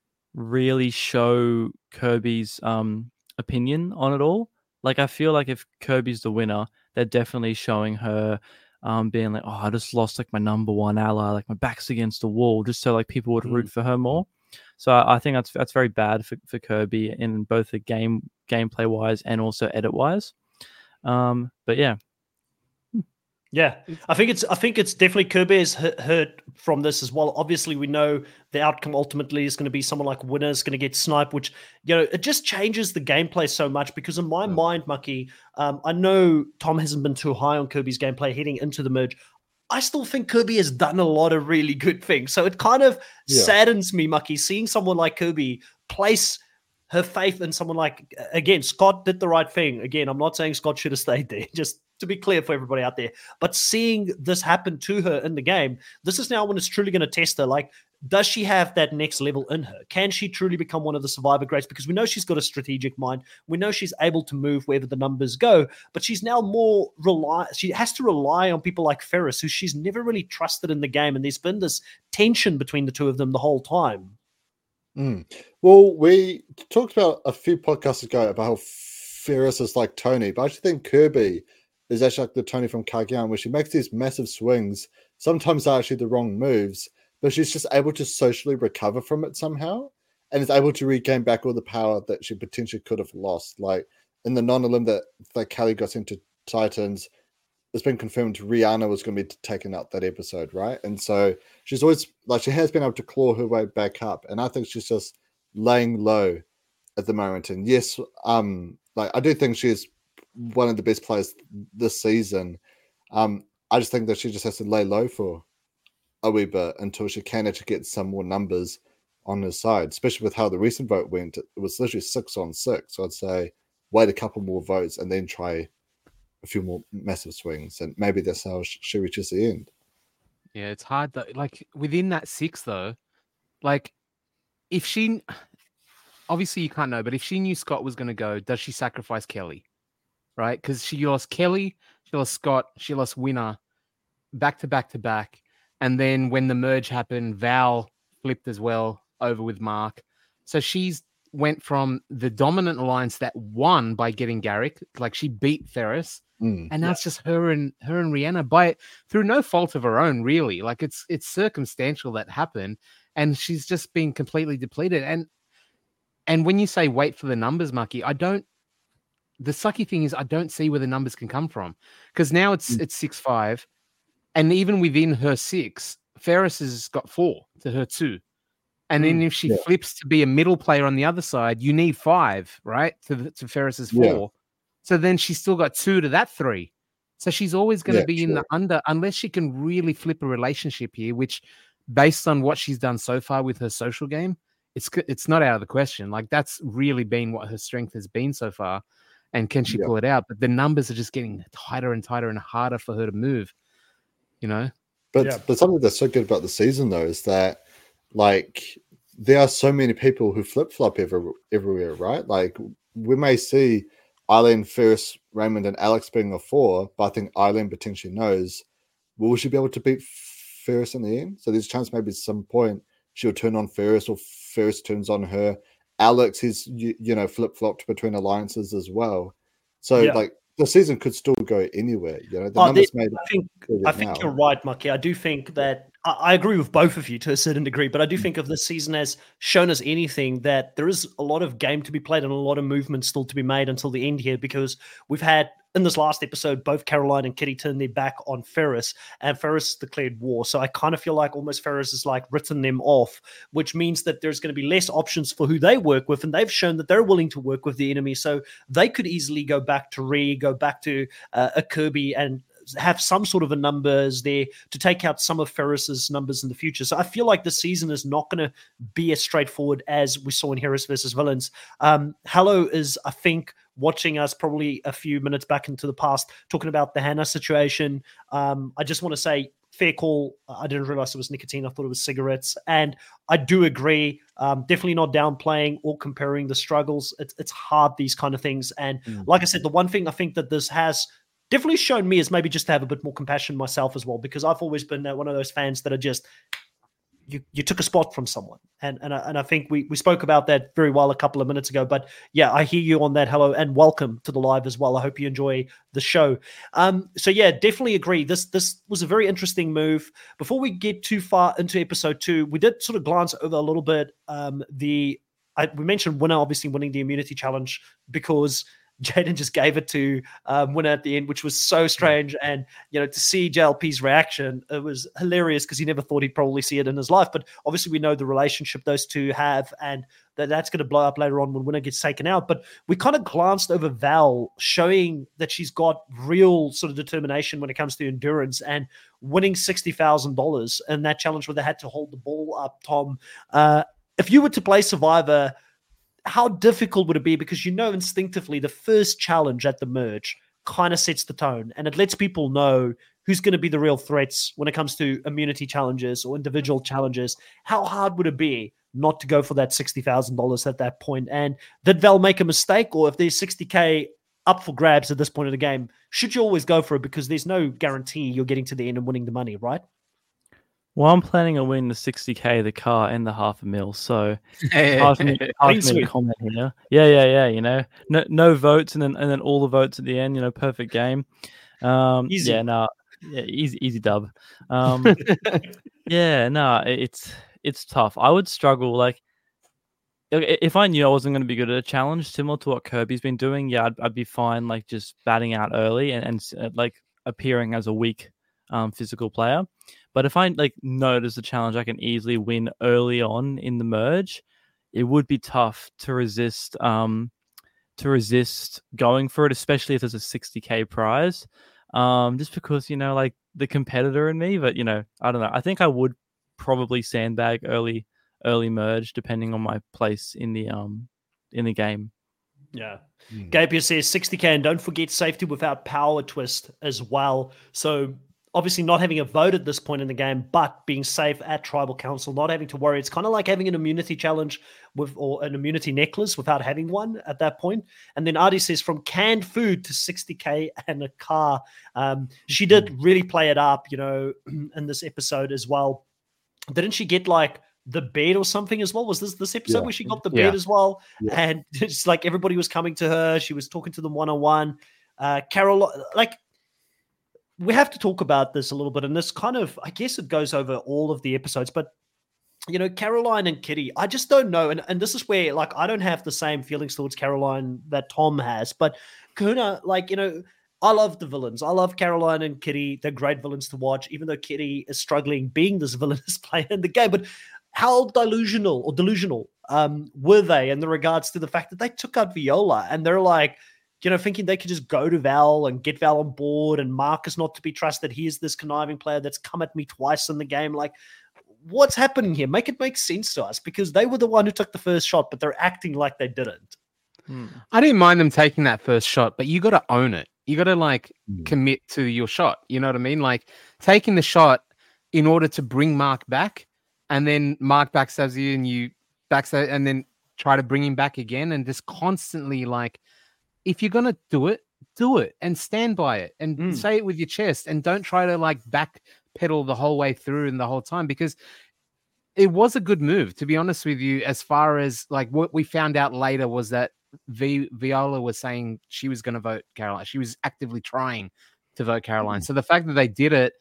really show Kirby's um, opinion on it all. Like, I feel like if Kirby's the winner, they're definitely showing her um, being like, oh, I just lost, like, my number one ally, like, my back's against the wall, just so, like, people would root Mm. for her more. So I, I think that's that's very bad for, for Kirby in both the game gameplay-wise and also edit-wise. Um, but yeah. Yeah, I think it's I think it's definitely Kirby is hurt, hurt from this as well. Obviously, we know the outcome ultimately is going to be someone like Winner is going to get sniped, which, you know, it just changes the gameplay so much because in my Yeah. mind, Mucky, um, I know Tom hasn't been too high on Kirby's gameplay heading into the merge. I still think Kirby has done a lot of really good things. So it kind of Yeah. saddens me, Mucky, seeing someone like Kirby place her faith in someone like, again, Scott did the right thing. Again, I'm not saying Scott should have stayed there, just to be clear for everybody out there. But seeing this happen to her in the game, this is now when it's truly going to test her. Like, does she have that next level in her? Can she truly become one of the survivor greats? Because we know she's got a strategic mind. We know she's able to move wherever the numbers go, but she's now more rely. She has to rely on people like Ferris, who she's never really trusted in the game. And there's been this tension between the two of them the whole time. Mm. Well, we talked about a few podcasts ago about how Ferris is like Tony, but I actually think Kirby is actually like the Tony from Kageyan, where she makes these massive swings. Sometimes they're actually the wrong moves, but she's just able to socially recover from it somehow and is able to regain back all the power that she potentially could have lost. Like in the non-elim that, that Kelly got into Titans, it's been confirmed Rihanna was going to be taken out that episode, right? And so she's always, like, she has been able to claw her way back up. And I think she's just laying low at the moment. And yes, um, like I do think she's one of the best players this season. Um, I just think that she just has to lay low for a wee bit until she can actually get some more numbers on her side, especially with how the recent vote went. It was literally six on six. So I'd say wait a couple more votes and then try a few more massive swings, and maybe that's how she reaches the end. Yeah, it's hard though. Like within that six though, like if she, obviously you can't know, but if she knew Scott was going to go, does she sacrifice Kelly? Right? Because she lost Kelly, she lost Scott, she lost Winner back to back to back. And then when the merge happened, Val flipped as well over with Mark. So she's went from the dominant alliance that won by getting Garrick, like she beat Ferris, Mm, and now yeah. it's just her and her and Rihanna by through no fault of her own, really. Like it's it's circumstantial that happened, and she's just been completely depleted. And and when you say wait for the numbers, Mucky, I don't. The sucky thing is I don't see where the numbers can come from, because now it's Mm. it's six five, and even within her six, Ferris has got four to her two. And then Mm, if she yeah. flips to be a middle player on the other side, you need five, right? To the, to Ferris's Yeah. four. So then she's still got two to that three. So she's always going to Yeah, be in the true. under unless she can really flip a relationship here, which based on what she's done so far with her social game, it's c- it's not out of the question. Like that's really been what her strength has been so far. And can she Yeah. pull it out? But the numbers are just getting tighter and tighter and harder for her to move, you know? But Yeah. but something that's so good about the season though is that like there are so many people who flip flop every, everywhere, right? Like we may see Eileen, Ferris, Raymond, and Alex being a four, but I think Eileen potentially knows, will she be able to beat Ferris in the end? So there's a chance maybe at some point she'll turn on Ferris or Ferris turns on her. Alex is you, you know flip flopped between alliances as well. So Yeah. like the season could still go anywhere. You know the Oh, numbers there- made I think clear I it think now. you're right, Mucky. I do think that I, I agree with both of you to a certain degree, but I do think if this season has shown us anything, that there is a lot of game to be played and a lot of movement still to be made until the end here, because we've had in this last episode both Caroline and Kitty turned their back on Ferris, and Ferris declared war. So I kind of feel like almost Ferris has like written them off, which means that there's going to be less options for who they work with, and they've shown that they're willing to work with the enemy. So they could easily go back to Ree, go back to uh, a Kirby, and have some sort of a numbers there to take out some of Ferris's numbers in the future. So I feel like the season is not going to be as straightforward as we saw in Heroes versus Villains. Um, Hello is, I think, watching us probably a few minutes back into the past, talking about the Hannah situation. Um, I just want to say, fair call. I didn't realize it was nicotine. I thought it was cigarettes. And I do agree. Um, definitely not downplaying or comparing the struggles. It's, it's hard, these kind of things. And Mm. like I said, the one thing I think that this has definitely shown me is maybe just to have a bit more compassion myself as well, because I've always been uh, one of those fans that are just, you you took a spot from someone. And and I, and I think we, we spoke about that very well a couple of minutes ago. But yeah, I hear you on that. Hello, and welcome to the live as well. I hope you enjoy the show. Um, so yeah, definitely agree. This this was a very interesting move. Before we get too far into episode two, we did sort of glance over a little bit um, the I, we mentioned Winner obviously winning the immunity challenge because Jaden just gave it to um, Winner at the end, which was so strange. And, you know, to see J L P's reaction, it was hilarious because he never thought he'd probably see it in his life. But obviously we know the relationship those two have, and that that's going to blow up later on when Winner gets taken out. But we kind of glanced over Val, showing that she's got real sort of determination when it comes to endurance, and winning sixty thousand dollars in that challenge where they had to hold the ball up, Tom. Uh, if you were to play Survivor, how difficult would it be? Because you know instinctively the first challenge at the merge kind of sets the tone, and it lets people know who's going to be the real threats when it comes to immunity challenges or individual challenges. How hard would it be not to go for that sixty thousand dollars at that point? And did Val make a mistake? Or if there's sixty K up for grabs at this point of the game, should you always go for it? Because there's no guarantee you're getting to the end and winning the money, right? Well, I'm planning on winning the sixty K, the car, and the half a mil. So hard for me, hard for me to comment here. Yeah, yeah, yeah. You know, no, no votes, and then and then all the votes at the end. You know, perfect game. Um, Easy. Yeah, no, yeah, easy, easy dub. Um, yeah, no, it's it's tough. I would struggle. Like, if I knew I wasn't going to be good at a challenge, similar to what Kirby's been doing, yeah, I'd, I'd be fine. Like just batting out early and, and uh, like appearing as a weak um, physical player. But if I like notice a challenge I can easily win early on in the merge, it would be tough to resist um, to resist going for it, especially if there's a sixty K prize. Um, just because, you know, like the competitor in me, but you know, I don't know. I think I would probably sandbag early early merge depending on my place in the um in the game. Yeah. Mm. Gabriel says sixty K, and don't forget safety without power twist as well. So obviously not having a vote at this point in the game, but being safe at Tribal Council, not having to worry. It's kind of like having an immunity challenge with or an immunity necklace without having one at that point. And then Adi says from canned food to sixty K and a car. Um, she did really play it up, you know, in this episode as well. Didn't she get like the bed or something as well? Was this this episode Yeah. where she got the Yeah. bed as well? Yeah. And it's like everybody was coming to her. She was talking to them one-on-one. Uh, Carol, like, we have to talk about this a little bit, and this kind of, I guess it goes over all of the episodes, but, you know, Caroline and Kitty, I just don't know, and, and this is where, like, I don't have the same feelings towards Caroline that Tom has, but Kuna, like, you know, I love the villains. I love Caroline and Kitty. They're great villains to watch, even though Kitty is struggling being this villainous player in the game, but how delusional or delusional um, were they in the regards to the fact that they took out Viola, and they're like, you know, thinking they could just go to Val and get Val on board, and Mark is not to be trusted. He is this conniving player that's come at me twice in the game. Like, what's happening here? Make it make sense to us, because they were the one who took the first shot, but they're acting like they didn't. Hmm. I didn't mind them taking that first shot, but you got to own it. You got to like Mm. commit to your shot. You know what I mean? Like taking the shot in order to bring Mark back, and then Mark backstabs you, and you backstab, and then try to bring him back again, and just constantly like, if you're gonna do it, do it and stand by it and Mm. say it with your chest, and don't try to like backpedal the whole way through and the whole time, because it was a good move, to be honest with you. As far as like what we found out later was that v- Viola was saying she was going to vote Caroline. She was actively trying to vote Caroline. Mm. So the fact that they did it,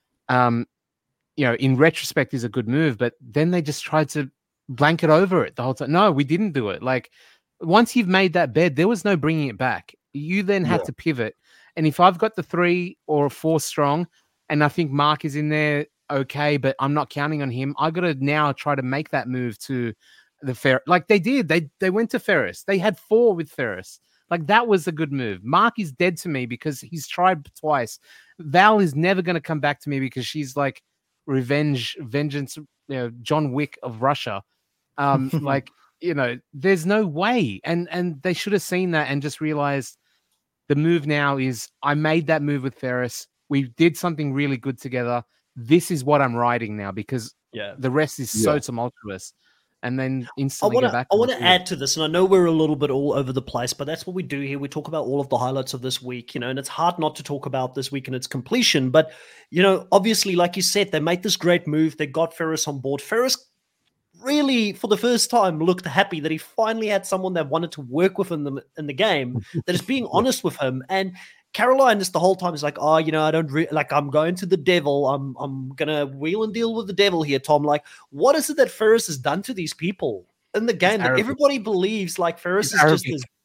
um, you know, in retrospect is a good move, but then they just tried to blanket over it the whole time. No, we didn't do it. Like, once you've made that bed, there was no bringing it back. You then have Yeah. to pivot. And if I've got the three or four strong, and I think Mark is in there, okay, but I'm not counting on him, I got to now try to make that move to the Fer. Like they did. They they went to Ferris. They had four with Ferris. Like that was a good move. Mark is dead to me because he's tried twice. Val is never going to come back to me because she's like revenge, vengeance, you know, John Wick of Russia. Um, like, you know, there's no way. And and they should have seen that and just realized the move now is I made that move with Ferris. We did something really good together. This is what I'm riding now, because Yeah. the rest is so Yeah. tumultuous. And then I instantly want go to back. I to want the to field. add to this, and I know we're a little bit all over the place, but that's what we do here. We talk about all of the highlights of this week, you know, and it's hard not to talk about this week and its completion. But, you know, obviously, like you said, they made this great move. They got Ferris on board. Ferris really, for the first time, looked happy that he finally had someone that wanted to work with him in the, in the game, that is being honest with him. And Caroline just the whole time is like, oh, you know, I don't re- like, I'm going to the devil. I'm I'm gonna wheel and deal with the devil here, Tom. Like, what is it that Ferris has done to these people in the game that arrogant. everybody believes like Ferris He's is just arrogant. this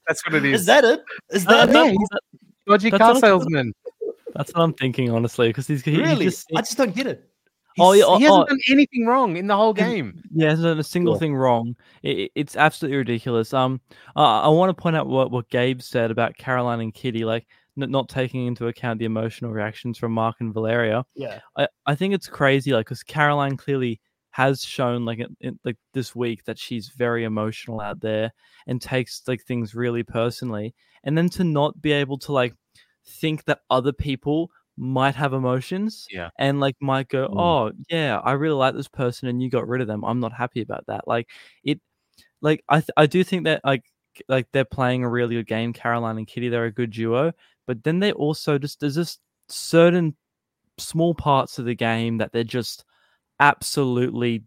That's what it is. Is that it? Is Uh, that yeah, it? he's dodgy That's car what- salesman. That's what I'm thinking, honestly, because he's he, he Really? just I just don't get it. Oh, He's- yeah, he oh, hasn't oh. done anything wrong in the whole He's- game. Yeah, hasn't done a single Yeah. thing wrong. It, it- it's absolutely ridiculous. Um, uh, I want to point out what, what Gabe said about Caroline and Kitty, like n- not taking into account the emotional reactions from Mark and Valeria. Yeah. I, I think it's crazy, like, because Caroline clearly has shown, like, in, in- like this week that she's very emotional out there and takes like things really personally, and then to not be able to like think that other people might have emotions Yeah. and like might go, Mm. oh yeah, I really like this person and you got rid of them, I'm not happy about that. Like it like I th- I do think that like like they're playing a really good game, Caroline and Kitty. They're a good duo, but then they also just there's just certain small parts of the game that they're just absolutely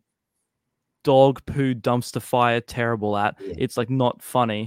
dog poo dumpster fire terrible at. Yeah. It's like not funny.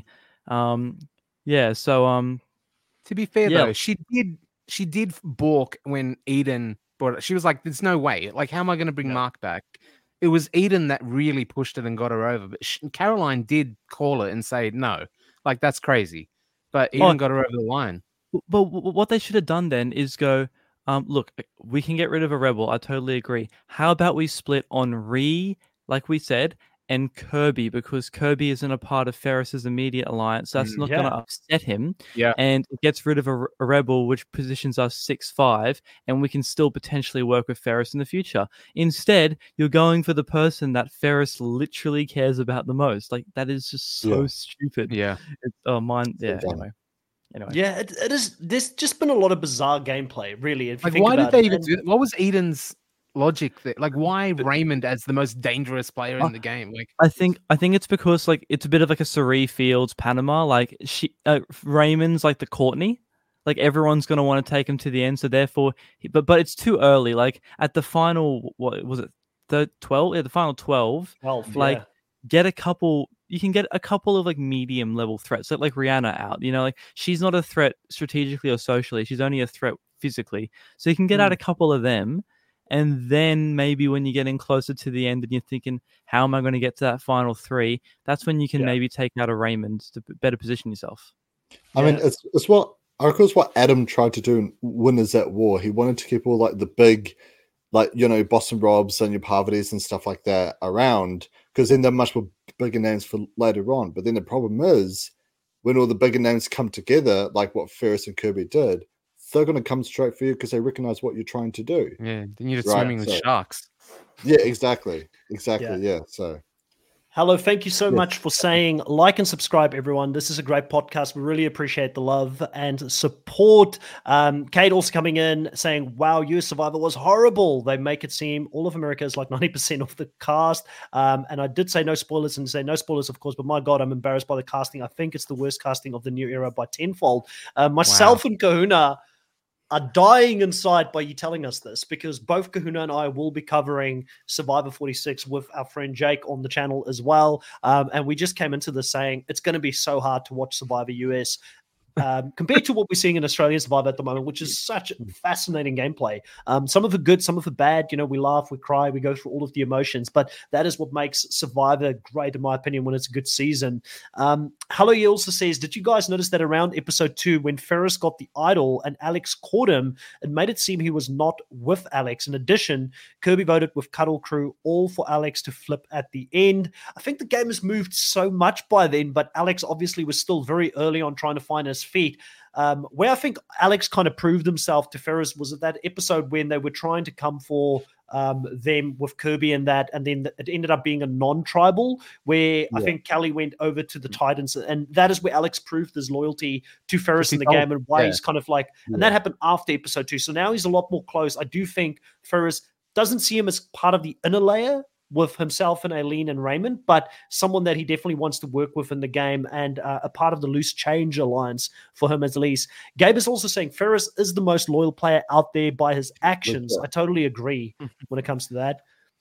Um yeah, so um To be fair Yeah. though, she did she did balk when Eden brought it. She was like, "There's no way. Like, how am I going to bring Yeah. Mark back?" It was Eden that really pushed it and got her over. But sh Caroline did call it and say, "No, like that's crazy." But Eden Oh. got her over the line. But w- what they should have done then is go, um, look, we can get rid of a rebel. I totally agree. How about we split on Ree, like we said, and Kirby, because Kirby isn't a part of Ferris's immediate alliance. So that's Mm, not going yeah. to upset him. Yeah. And it gets rid of a, a rebel, which positions us six five, and we can still potentially work with Ferris in the future. Instead, you're going for the person that Ferris literally cares about the most. Like, that is just so Yeah. stupid. Yeah. It, oh, mine. So Yeah, dumb. anyway. Anyway. Yeah, it, it is. There's just been a lot of bizarre gameplay, really. If you Like, think why did about they it. even And- do that? What was Eden's logic there? Like, why Raymond as the most dangerous player Uh, in the game? Like, I think I think it's because like it's a bit of like a Cerie Fields Panama. Like she uh, Raymond's like the Courtney. Like everyone's gonna want to take him to the end, so therefore, he, but but it's too early. Like at the final, what was it? The twelve, yeah, the final twelve. twelve, Like yeah. get a couple. You can get a couple of like medium level threats, like like Rihanna out. You know, like she's not a threat strategically or socially. She's only a threat physically. So you can get out a couple of them. And then maybe when you're getting closer to the end and you're thinking, how am I going to get to that final three? That's when you can Yeah. maybe take out a Raymond to b- better position yourself. I mean, Yeah. it's it's what I recall it's what Adam tried to do in Winners at War. He wanted to keep all like the big, like you know, Boston Robs and your Parvati's and stuff like that around, because then they're much more bigger names for later on. But then the problem is when all the bigger names come together, like what Ferris and Kirby did, they're going to come straight for you because they recognize what you're trying to do. yeah, then you're just Right, swimming with so- sharks. Yeah, exactly, exactly. Yeah, so. Hello, thank you so Yeah. much for saying like and subscribe, everyone. This is a great podcast. We really appreciate the love and support. Um, Kate also coming in saying, wow, U S Survivor was horrible. They make it seem all of America is like ninety percent of the cast. Um, and I did say no spoilers and say no spoilers, of course, but my God, I'm embarrassed by the casting. I think it's the worst casting of the new era by tenfold. Uh, myself and Kahuna are dying inside by you telling us this, because both Kahuna and I will be covering Survivor forty-six with our friend Jake on the channel as well. Um, and we just came into this saying it's going to be so hard to watch Survivor U S um, compared to what we're seeing in Australian Survivor at the moment, which is such fascinating gameplay. Um, some of it good, some of it bad. You know, we laugh, we cry, we go through all of the emotions, but that is what makes Survivor great, in my opinion, when it's a good season. Um, Hello, he also says, did you guys notice that around episode two, when Ferris got the idol and Alex caught him, it made it seem he was not with Alex. In addition, Kirby voted with Cuddle Crew all for Alex to flip at the end. I think the game has moved so much by then, but Alex obviously was still very early on trying to find his feet. Um, where I think Alex kind of proved himself to Ferris was at that episode when they were trying to come for um, them with Kirby and that, and then it ended up being a non-tribal where I Yeah. think Callie went over to the Titans, and that is where Alex proved his loyalty to Ferris he in the told- game and why yeah. he's kind of like, and that happened after episode two. So now he's a lot more close. I do think Ferris doesn't see him as part of the inner layer with himself and Aileen and Raymond, but someone that he definitely wants to work with in the game, and uh, a part of the Loose Change Alliance for him as least. Gabe is also saying Ferris is the most loyal player out there by his actions. Yeah. I totally agree when it comes to that.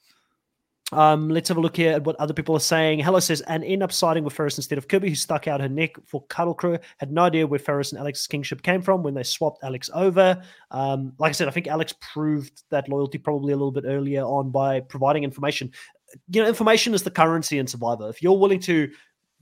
Um, let's have a look here at what other people are saying. Hello says, and end up siding with Ferris instead of Kirby, who stuck out her neck for Cuddle Crew. Had no idea where Ferris and Alex's kingship came from when they swapped Alex over. Um, like I said, I think Alex proved that loyalty probably a little bit earlier on by providing information. You know, information is the currency in Survivor. If you're willing to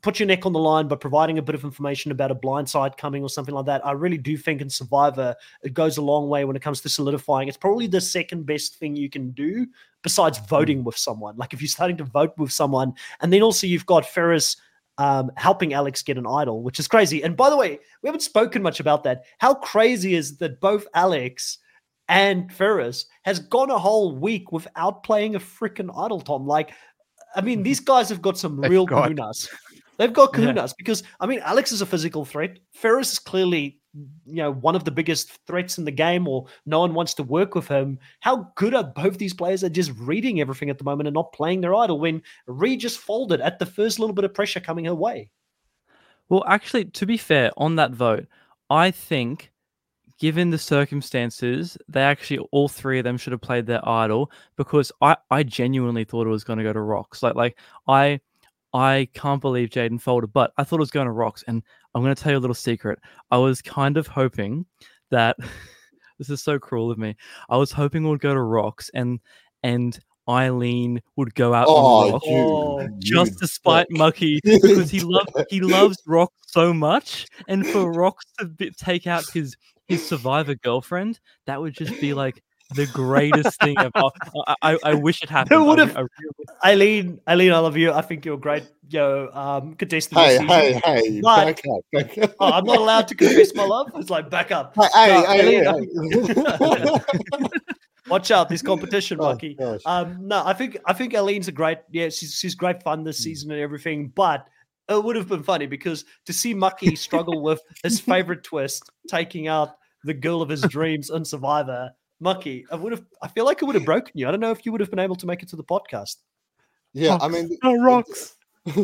put your neck on the line by providing a bit of information about a blind side coming or something like that. I really do think in Survivor, it goes a long way when it comes to solidifying. It's probably the second best thing you can do besides voting mm. with someone. Like if you're starting to vote with someone, and then also you've got Ferris um, helping Alex get an idol, which is crazy. And by the way, we haven't spoken much about that. How crazy is that both Alex and Ferris has gone a whole week without playing a freaking idol, Tom? Like, I mean, these guys have got some They've real got- kahunas. They've got kahunas Yeah. because, I mean, Alex is a physical threat. Ferris is clearly, you know, one of the biggest threats in the game, or no one wants to work with him. How good are both these players at just reading everything at the moment and not playing their idol when Ree just folded at the first little bit of pressure coming her way? Well, actually, to be fair, on that vote, I think, given the circumstances, they actually, all three of them should have played their idol, because I, I genuinely thought it was going to go to Rox. Like, like I... I can't believe Jaden folded, but I thought it was going to Rox. And I'm going to tell you a little secret. I was kind of hoping that this is so cruel of me. I was hoping it would go to Rox and and Eileen would go out Oh, on Rox you, Oh, just you to spite dick. Mucky, because he loves he loves Rox so much, and for Rox to be, take out his his Survivor girlfriend, that would just be like the greatest thing ever. I, I, I wish it happened. Who would I- have- I really- Eileen, Eileen, I love you. I think you're a great, yo, um, contestant. Hey, this season. hey, hey, But- back up, back up. Oh, I'm not allowed to confess my love. It's like back up. Hey, No, hey, hey, Eileen, hey. Watch out, this competition, Oh, Mucky. gosh. Um, no, I think I think Eileen's a great, yeah, she's she's great fun this season and everything, but it would have been funny because to see Mucky struggle with his favorite twist, taking out the girl of his dreams in Survivor, Mucky, I would have. I feel like it would have broken you. I don't know if you would have been able to make it to the podcast. Yeah, I mean, No rocks.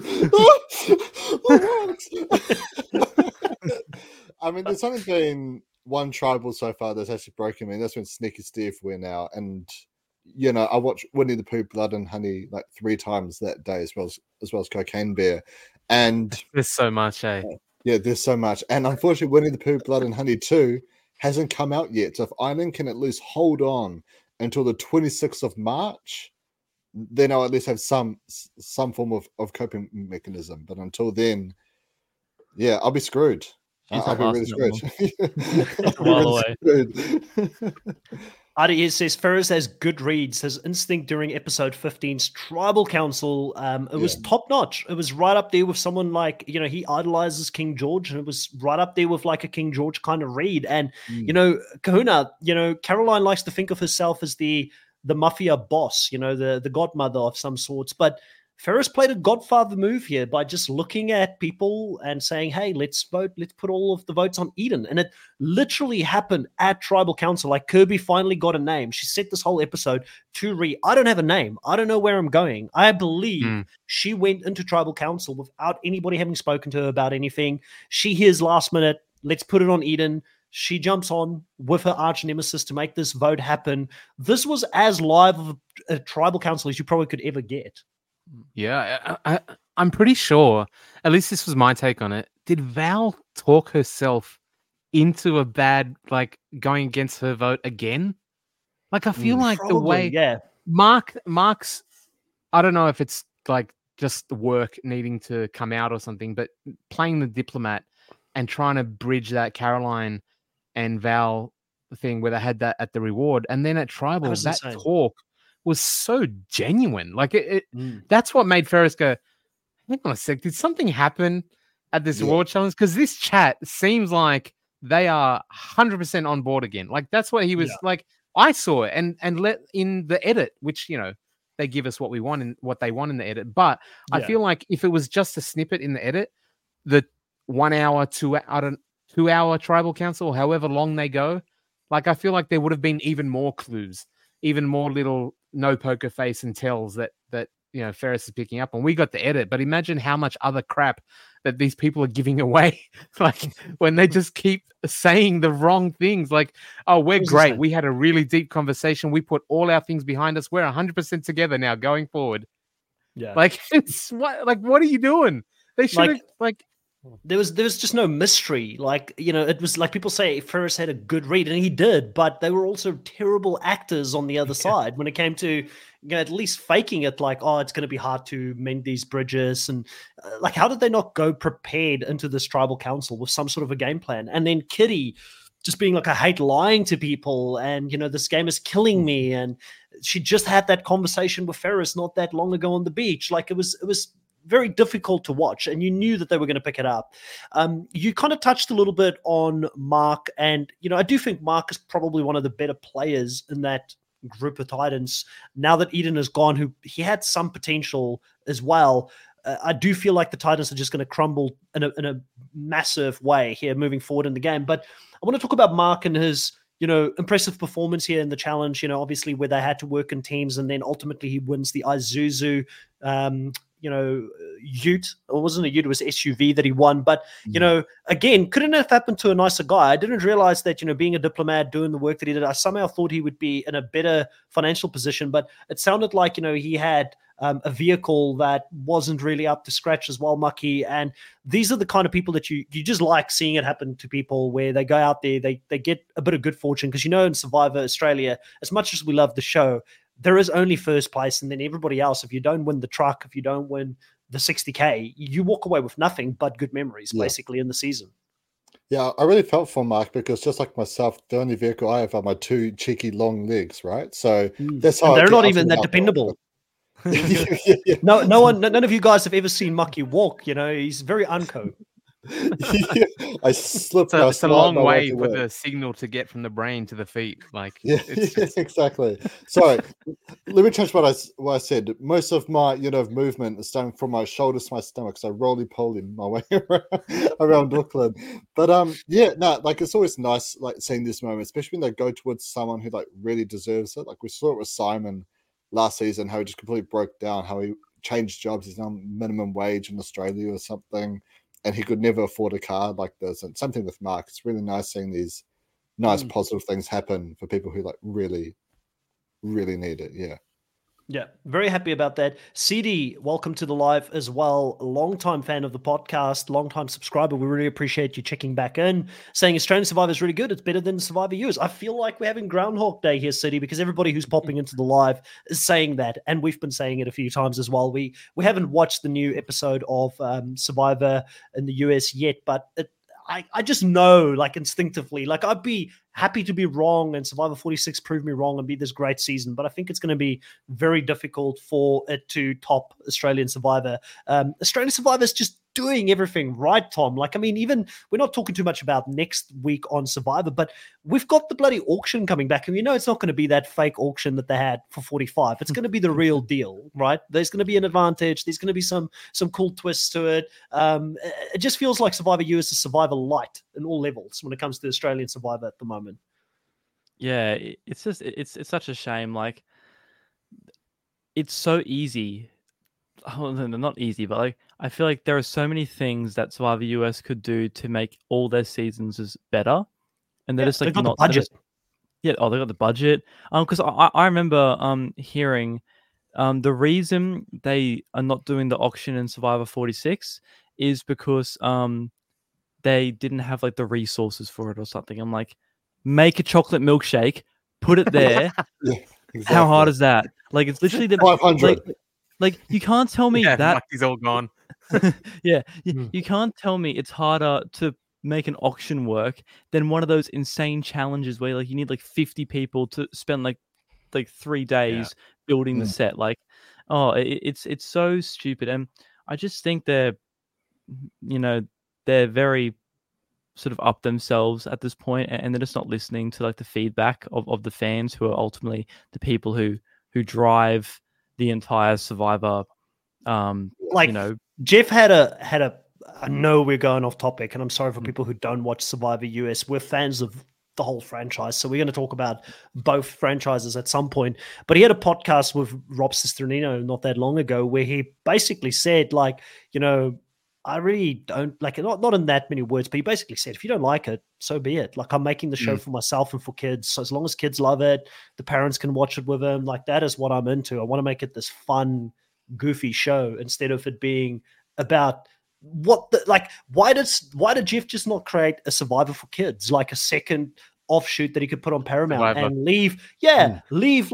I mean, there's only been one tribal so far that's actually broken me, and that's when Sneaky Steve went out. And you know, I watched Winnie the Pooh, Blood and Honey like three times that day, as well as as well as Cocaine Bear. And There's so much, eh? yeah, there's so much. And unfortunately, Winnie the Pooh, Blood and Honey two hasn't come out yet. So if Eileen can at least hold on until the twenty-sixth of March, then I'll at least have some some form of, of coping mechanism. But until then, yeah, I'll be screwed. She's I'll not be really lasting that screwed. It's a while away. Screwed. Adi says Ferris has good reads. His instinct during episode fifteen's Tribal Council, um, it was Yeah. top notch. It was right up there with someone like, you know, he idolizes King George, and it was right up there with like a King George kind of read. And, you know, Kahuna, you know, Caroline likes to think of herself as the the mafia boss, you know, the, the godmother of some sorts. But Ferris played a godfather move here by just looking at people and saying, hey, let's vote, let's put all of the votes on Eden. And it literally happened at Tribal Council. Like Kirby finally got a name. She set this whole episode to Ree. I don't have a name. I don't know where I'm going. I believe Mm. she went into Tribal Council without anybody having spoken to her about anything. She hears last minute, let's put it on Eden. She jumps on with her arch nemesis to make this vote happen. This was as live of a, a Tribal Council as you probably could ever get. Yeah, I, I, I'm pretty sure. At least this was my take on it. Did Val talk herself into a bad, like going against her vote again? Like I feel Mm. like the Probably, way yeah. Mark, Mark's, I don't know if it's like just the work needing to come out or something, but playing the diplomat and trying to bridge that Caroline and Val thing where they had that at the reward, and then at Tribal, was that insane. talk was so genuine. Like it, it Mm. that's what made Ferris go, hang on a sec, did something happen at this Yeah. reward challenge? Because this chat seems like they are one hundred percent on board again. Like that's what he was Yeah. like. I saw it and and let in the edit, which you know they give us what we want and what they want in the edit. But I Yeah. feel like if it was just a snippet in the edit, the one hour, two I don't two hour Tribal Council, or however long they go, like I feel like there would have been even more clues, even more little no poker face and tells that that you know Ferris is picking up on. We got the edit, but imagine how much other crap that these people are giving away, like when they just keep saying the wrong things. Like, oh, we're What was he great. saying? We had a really deep conversation. We put all our things behind us. We're one hundred percent together now going forward. Yeah. Like, it's what? Like, what are you doing? They should have Like- like. There was there was just no mystery. Like, you know, it was like people say Ferris had a good read, and he did, but they were also terrible actors on the other side when it came to, you know, at least faking it like, oh, it's going to be hard to mend these bridges. And uh, like, how did they not go prepared into this tribal council with some sort of a game plan? And then Kitty just being like, I hate lying to people, and, you know, this game is killing me. And she just had that conversation with Ferris not that long ago on the beach. Like, it was, it was very difficult to watch, and you knew that they were going to pick it up. Um, you kind of touched a little bit on Mark, and, you know, I do think Mark is probably one of the better players in that group of Titans. Now that Eden is gone, who he had some potential as well, uh, I do feel like the Titans are just going to crumble in a, in a massive way here moving forward in the game. But I want to talk about Mark and his, you know, impressive performance here in the challenge, you know, obviously where they had to work in teams, and then ultimately he wins the Isuzu, um, you know, Ute, or wasn't a Ute, it was S U V that he won. But, you Mm. know, again, couldn't have happened to a nicer guy. I didn't realize that, you know, being a diplomat, doing the work that he did, I somehow thought he would be in a better financial position, but it sounded like, you know, he had um, a vehicle that wasn't really up to scratch as well, Mucky. And these are the kind of people that you you just like seeing it happen to people, where they go out there, they they get a bit of good fortune. Because, you know, in Survivor Australia, as much as we love the show, there is only first place, and then everybody else, if you don't win the truck, if you don't win the sixty K, you walk away with nothing but good memories, Yeah. basically, in the season. Yeah, I really felt for Mark, because just like myself, the only vehicle I have are my two cheeky long legs, right? So that's how And I they're get- not I even feel that how- dependable. yeah, yeah, yeah. No, no one, none of you guys have ever seen Mucky walk. You know, he's very unco. Yeah, I slip. It's a, I it's a slide long my way to for work. the signal to get from the brain to the feet. Like, Yeah, it's yeah, just, exactly. Sorry, let me change what I s- what I said. Most of my, you know, movement is starting from my shoulders to my stomach, so roly poly my way around, around Auckland. But um, yeah, no, like it's always nice like seeing this moment, especially when they go towards someone who like really deserves it. Like we saw it with Simon last season, how he just completely broke down, how he changed jobs. He's now minimum wage in Australia or something, and he could never afford a car like this. And something with Mark. It's really nice seeing these nice Mm. positive things happen for people who like really, really need it. Yeah. Yeah, very happy about that. C D, welcome to the live as well. Longtime fan of the podcast, longtime subscriber. We really appreciate you checking back in, saying Australian Survivor is really good. It's better than Survivor U S. I feel like we're having Groundhog Day here, City, because everybody who's popping into the live is saying that, and we've been saying it a few times as well. We we haven't watched the new episode of um, Survivor in the U S yet, but it, I, I just know, like instinctively, like I'd be happy to be wrong and Survivor forty-six proved me wrong and be this great season, but I think it's going to be very difficult for it to top Australian Survivor. Um, Australian Survivor is just doing everything right, Tom. Like, I mean, even we're not talking too much about next week on Survivor, but we've got the bloody auction coming back, and you know it's not going to be that fake auction that they had for forty-five. It's going to be the real deal, right? There's going to be an advantage. There's going to be some some cool twists to it. Um, it just feels like Survivor U is a Survivor light in all levels when it comes to Australian Survivor at the moment. Yeah, it- it's just it- it's it's such a shame. Like, it's so easy. Oh, no, no, not easy, but like I feel like there are so many things that Survivor U S could do to make all their seasons as better, and they're Yeah, just like they've got not. the they're budget. just- yeah, oh, they got the budget. Um, because I I remember um hearing, um the reason they are not doing the auction in Survivor forty-six is because um they didn't have like the resources for it or something. I'm like, make a chocolate milkshake, put it there. Yeah. How hard exactly. is that? Like, it's literally the five hundred? like, like you can't tell me yeah, that. Lucky's all gone. yeah, you, Mm. you can't tell me it's harder to make an auction work than one of those insane challenges where like you need like fifty people to spend like like three days building the Mm. set. Like, oh, it, it's it's so stupid, and I just think they're, you know, they're very sort of up themselves at this point, a- and they're just not listening to like the feedback of, of the fans, who are ultimately the people who who drive the entire Survivor. Um, Like, you know, Jeff had a had a. I know we're going off topic, and I'm sorry for Mm. people who don't watch Survivor U S. We're fans of the whole franchise, so we're going to talk about both franchises at some point. But he had a podcast with Rob Cisternino not that long ago, where he basically said, like, you know, I really don't like it. Not not in that many words, but he basically said, if you don't like it, so be it. Like, I'm making the show Mm. for myself and for kids. So as long as kids love it, the parents can watch it with them. Like, that is what I'm into. I want to make it this fun, goofy show instead of it being about what the like why does why did Jeff just not create a Survivor for kids, like a second offshoot that he could put on Paramount Survivor. and leave yeah Mm. leave like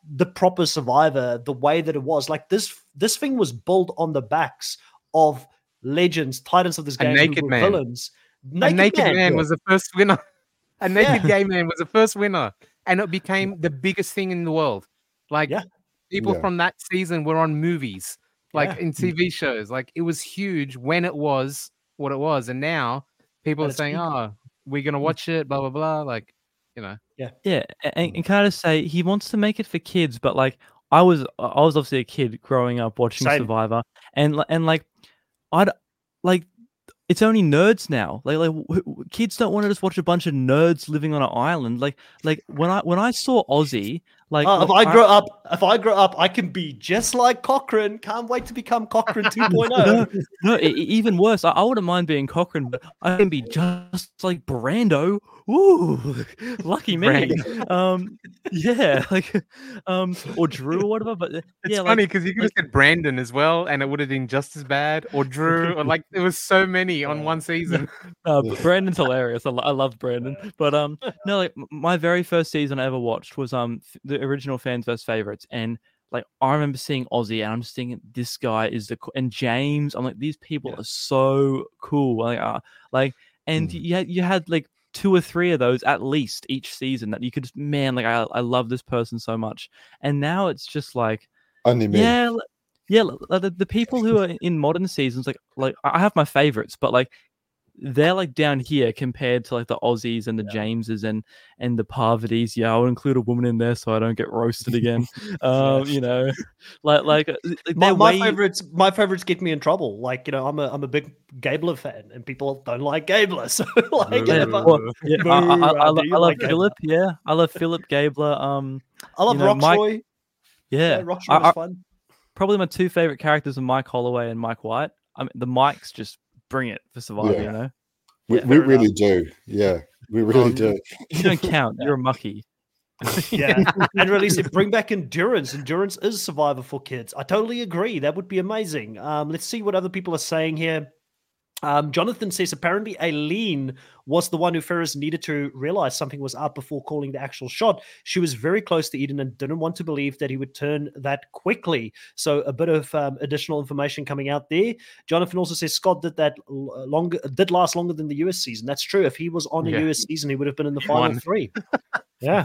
the proper Survivor, the way that it was. Like this, this thing was built on the backs of legends, titans of this A game, naked who were man. villains. A naked man, yeah. was the first winner. A naked Yeah. gay man was the first winner, and it became the biggest thing in the world. Like Yeah. people Yeah. from that season were on movies, like Yeah. in T V shows. Like it was huge when it was what it was, and now people At are its saying, peak. "Oh, we're gonna watch it." Blah blah blah. Like you know, Yeah, a- and, and can I just say he wants to make it for kids, but like I was, I was obviously a kid growing up watching Same. Survivor, and li- and like I'd like it's only nerds now. Like like w- w- kids don't want to just watch a bunch of nerds living on an island. Like like when I when I saw Ozzy, like, Oh, if like, I grow up, if I grow up, I can be just like Cochrane. Can't wait to become Cochrane two point no, oh. no, e- e- even worse. I, I wouldn't mind being Cochrane, but I can be just like Brando. Ooh, lucky me. Um, yeah, like, um, or Drew or whatever. But uh, it's yeah, funny like, because you could like- have said Brandon as well, and it would have been just as bad. Or Drew, or like there was so many on one season. Uh, but Brandon's hilarious. I, lo- I love Brandon. But um, no, like m- my very first season I ever watched was um f- the original Fans versus Favorites, and like I remember seeing Ozzy, and I'm just thinking this guy is the co-, and James. I'm like these people Yeah. are so cool. Like uh, like and Mm. you had you had like two or three of those at least each season that you could just man like I I love this person so much, and now it's just like Only me. yeah. l- Yeah, l- l- the, the people who are in modern seasons, like like I have my favorites, but like they're like down here compared to like the Aussies and the Yeah. Jameses and and the Parvati's. Yeah, I'll include a woman in there so I don't get roasted again. um, you know, like like, uh, like My, they're my way- favorites, my favorites get me in trouble. Like you know, I'm a I'm a big Gabler fan, and people don't like Gabler. So like, Yeah, if I, well, yeah, I, I, Boo, I, I, I lo- do I love like Gabler. Philip. Yeah, I love Philip Gabler. Um, I love you know, Mike- Rocksroy. yeah, Yeah, Rocksroy I- was I- fun. probably my two favorite characters are Mike Holloway and Mike White. I mean, the Mikes just bring it for Survivor. Yeah. You know, We, Yeah, we fair really do. Yeah, we really Um, do. you don't count. You're a mucky. Yeah, and release it. Bring back endurance. Endurance is Survivor for kids. I totally agree. That would be amazing. Um, let's see what other people are saying here. Um, Jonathan says apparently Aileen was the one who Ferris needed to realize something was up before calling the actual shot. She was very close to Eden and didn't want to believe that he would turn that quickly. So a bit of um, additional information coming out there. Jonathan also says Scott did that l- longer, did last longer than the U S season. That's true. If he was on a Yeah. U S season, he would have been in the He final won. three. Yeah.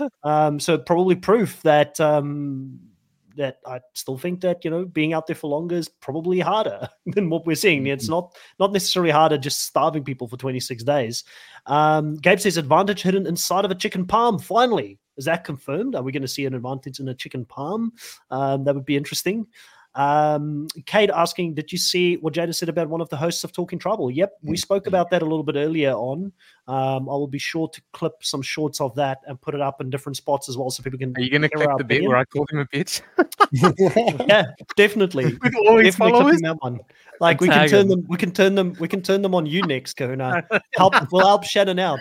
Um, so probably proof that um, that I still think that you know being out there for longer is probably harder than what we're seeing. It's not not necessarily harder just starving people for twenty-six days. Um, Gabe says advantage hidden inside of a chicken palm. Finally, is that confirmed? Are we going to see an advantage in a chicken palm? Um, that would be interesting. Um, Kate asking, did you see what Jada said about one of the hosts of Talking Tribal? Yep, we spoke about that a little bit earlier on. Um, I will be sure to clip some shorts of that and put it up in different spots as well so people can Are you going to hear clip our the bit opinion. where I called him a bitch? Yeah, definitely. With all his Definitely followers? clipping that one. Like we And can tag turn him. them, we can turn them, we can turn them on you next, Kahuna. Help, we'll help Shannon out.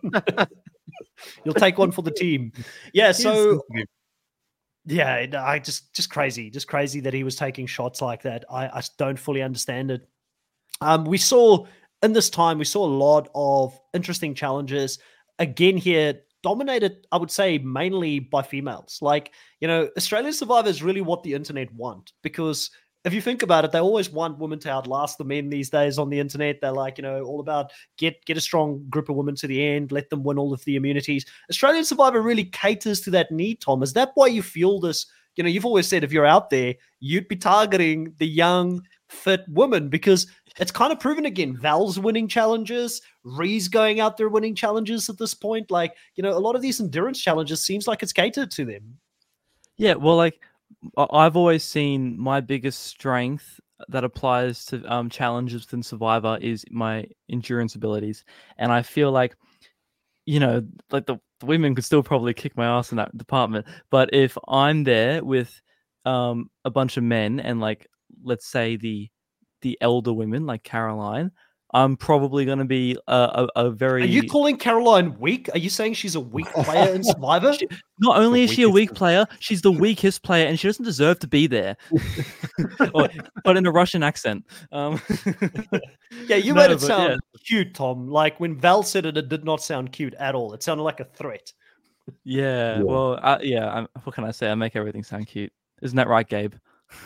You'll take one for the team. Yeah. So yeah, it- I just just crazy, just crazy that he was taking shots like that. I, I just don't fully understand it. Um, we saw in this time, we saw a lot of interesting challenges. Again, here dominated, I would say, mainly by females. Like you know, Australian Survivor is really what the internet want because if you think about it, they always want women to outlast the men these days on the internet. They're like, you know, all about get get a strong group of women to the end, let them win all of the immunities. Australian Survivor really caters to that need, Tom. Is that why you feel this? You know, you've always said if you're out there, you'd be targeting the young, fit women because it's kind of proven again. Val's winning challenges, Ree's going out there winning challenges at this point. Like, you know, a lot of these endurance challenges seems like it's catered to them. Yeah, well, like I- I've always seen my biggest strength that applies to um, challenges within Survivor is my endurance abilities, and I feel like, you know, like the, the women could still probably kick my ass in that department, but if I'm there with um, a bunch of men and like let's say the the elder women like Caroline, I'm probably going to be a, a, a very. Are you calling Caroline weak? Are you saying she's a weak player in Survivor? She- Not only The is she a weakest weak player, she's the weakest player, and she doesn't deserve to be there. Or- but in a Russian accent. Um, Yeah, you No, made it but sound yeah. cute, Tom. Like when Val said it, it did not sound cute at all. It sounded like a threat. Yeah, Yeah. well, uh, yeah. I'm, what can I say? I make everything sound cute. Isn't that right, Gabe?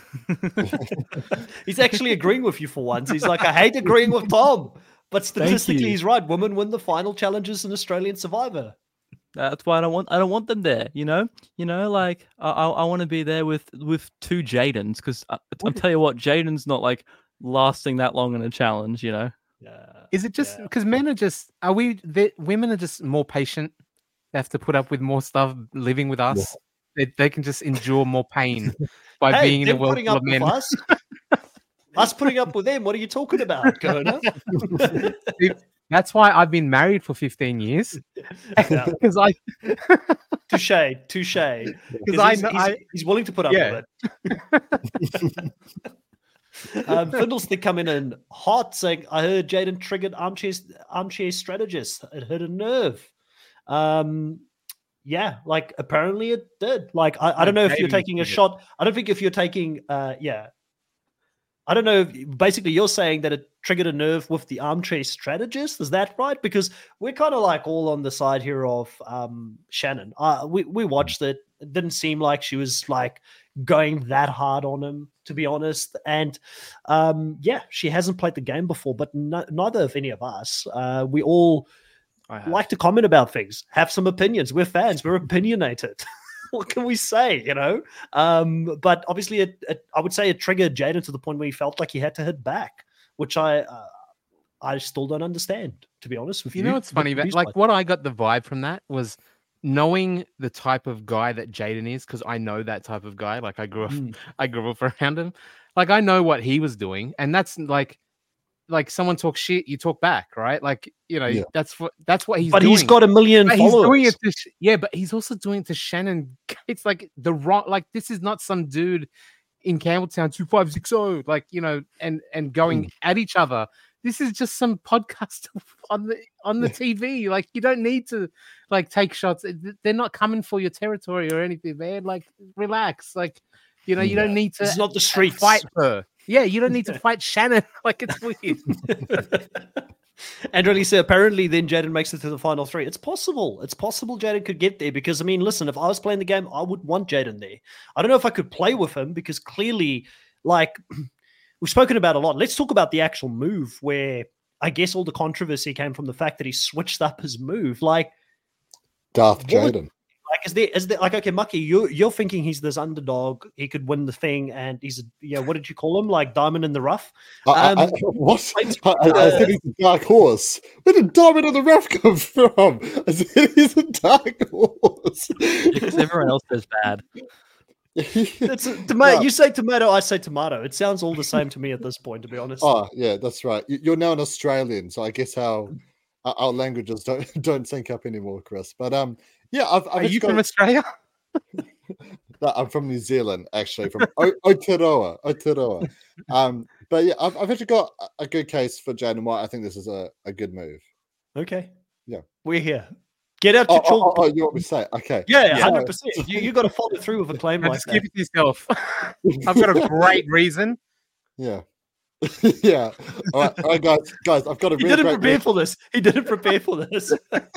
He's actually agreeing with you for once. He's like, I hate agreeing with Tom, but statistically, you. he's right. Women win the final challenges in Australian Survivor. That's why I don't want. I don't want them there. You know. You know, like I, I, I want to be there with with two Jadens because I'll tell you what, Jaden's not like lasting that long in a challenge. You know. Yeah. Is it just Yeah. because men are just are we the, women are just more patient? They have to put up with more stuff living with us. They, they can just endure more pain by Hey, being in a them world putting full up of with men. us. Us putting up with them. What are you talking about, Kona? That's why I've been married for fifteen years. Yeah. Because I Touche, touche. Because I he's, know- he's, I- he's willing to put up Yeah. with it. um, Fiddlestick come in and hot saying, I heard Jaden triggered armchair, armchair strategist. It hit a nerve. Um, yeah, like apparently it did. Like, I, I don't know if you're Jaden taking a triggered. shot. I don't think if you're taking, uh, yeah. I don't know. If, basically, you're saying that it triggered a nerve with the armchair strategist. Is that right? Because we're kind of like all on the side here of um, Shannon. Uh, we we watched it. It didn't seem like she was like going that hard on him, to be honest. And um, yeah, she hasn't played the game before, but no, neither of any of us. Uh, we all I have. like to comment about things, have some opinions. We're fans. We're opinionated. What can we say, you know? Um, but obviously, it, it, I would say it triggered Jaden to the point where he felt like he had to hit back, which I uh, I still don't understand, to be honest with you. You know what's funny? But like what I got the vibe from that was knowing the type of guy that Jaden is, because I know that type of guy. Like I grew up, Mm. I grew up around him. Like I know what he was doing, and that's like, like someone talks shit, you talk back, right? Like you know, Yeah. that's what that's what he's. but doing. he's got a million But he's followers. doing it to Sh- yeah, but he's also doing it to Shannon. It's like the wrong. Like this is not some dude in Campbelltown two five six zero. Like you know, and and going at each other. This is just some podcast on the on the T V. Like you don't need to like take shots. They're not coming for your territory or anything, man. Like relax. Like you know, you Yeah. don't need to It's not the streets. fight her. Yeah, you don't need to fight Shannon. Like it's weird. And Lisa, apparently then Jaden makes it to the final three. It's possible. It's possible Jaden could get there because, I mean, listen, if I was playing the game, I would want Jaden there. I don't know if I could play with him because clearly, like, we've spoken about a lot. Let's talk about the actual move where I guess all the controversy came from the fact that he switched up his move. Like, Darth What would- Jaden. like is there is there like okay, Mucky, you you're thinking he's this underdog, he could win the thing, and he's a, yeah, what did you call him? Like diamond in the rough? I, I, I, Um, what? wait, I, I, I uh, said he's a dark horse. Where did Diamond of the Ref come from? I said he's a dark horse. Because everyone else goes bad. It's a tomato. Yeah. You say tomato, I say tomato. It sounds all the same to me at this point, to be honest. Oh, yeah, that's right. You- You're now an Australian, so I guess how our our languages don't don't sync up anymore, Chris. But um, yeah, I've, I've Are just you got- from Australia? No, I'm from New Zealand, actually, from o- Aotearoa, Aotearoa. Um, but yeah, I've, I've actually got a- a good case for Jaden White. I think this is a, a good move. Okay. Yeah. We're here. Get out Oh, your oh, chalk. oh, oh, you want me to say? Okay. Yeah, Yeah. hundred percent. You you got to follow through with a claim Now like just that. keep it to yourself. I've got a great reason. Yeah. yeah. All right, all right, guys, guys, I've got a He really didn't great prepare for this. He didn't prepare for this.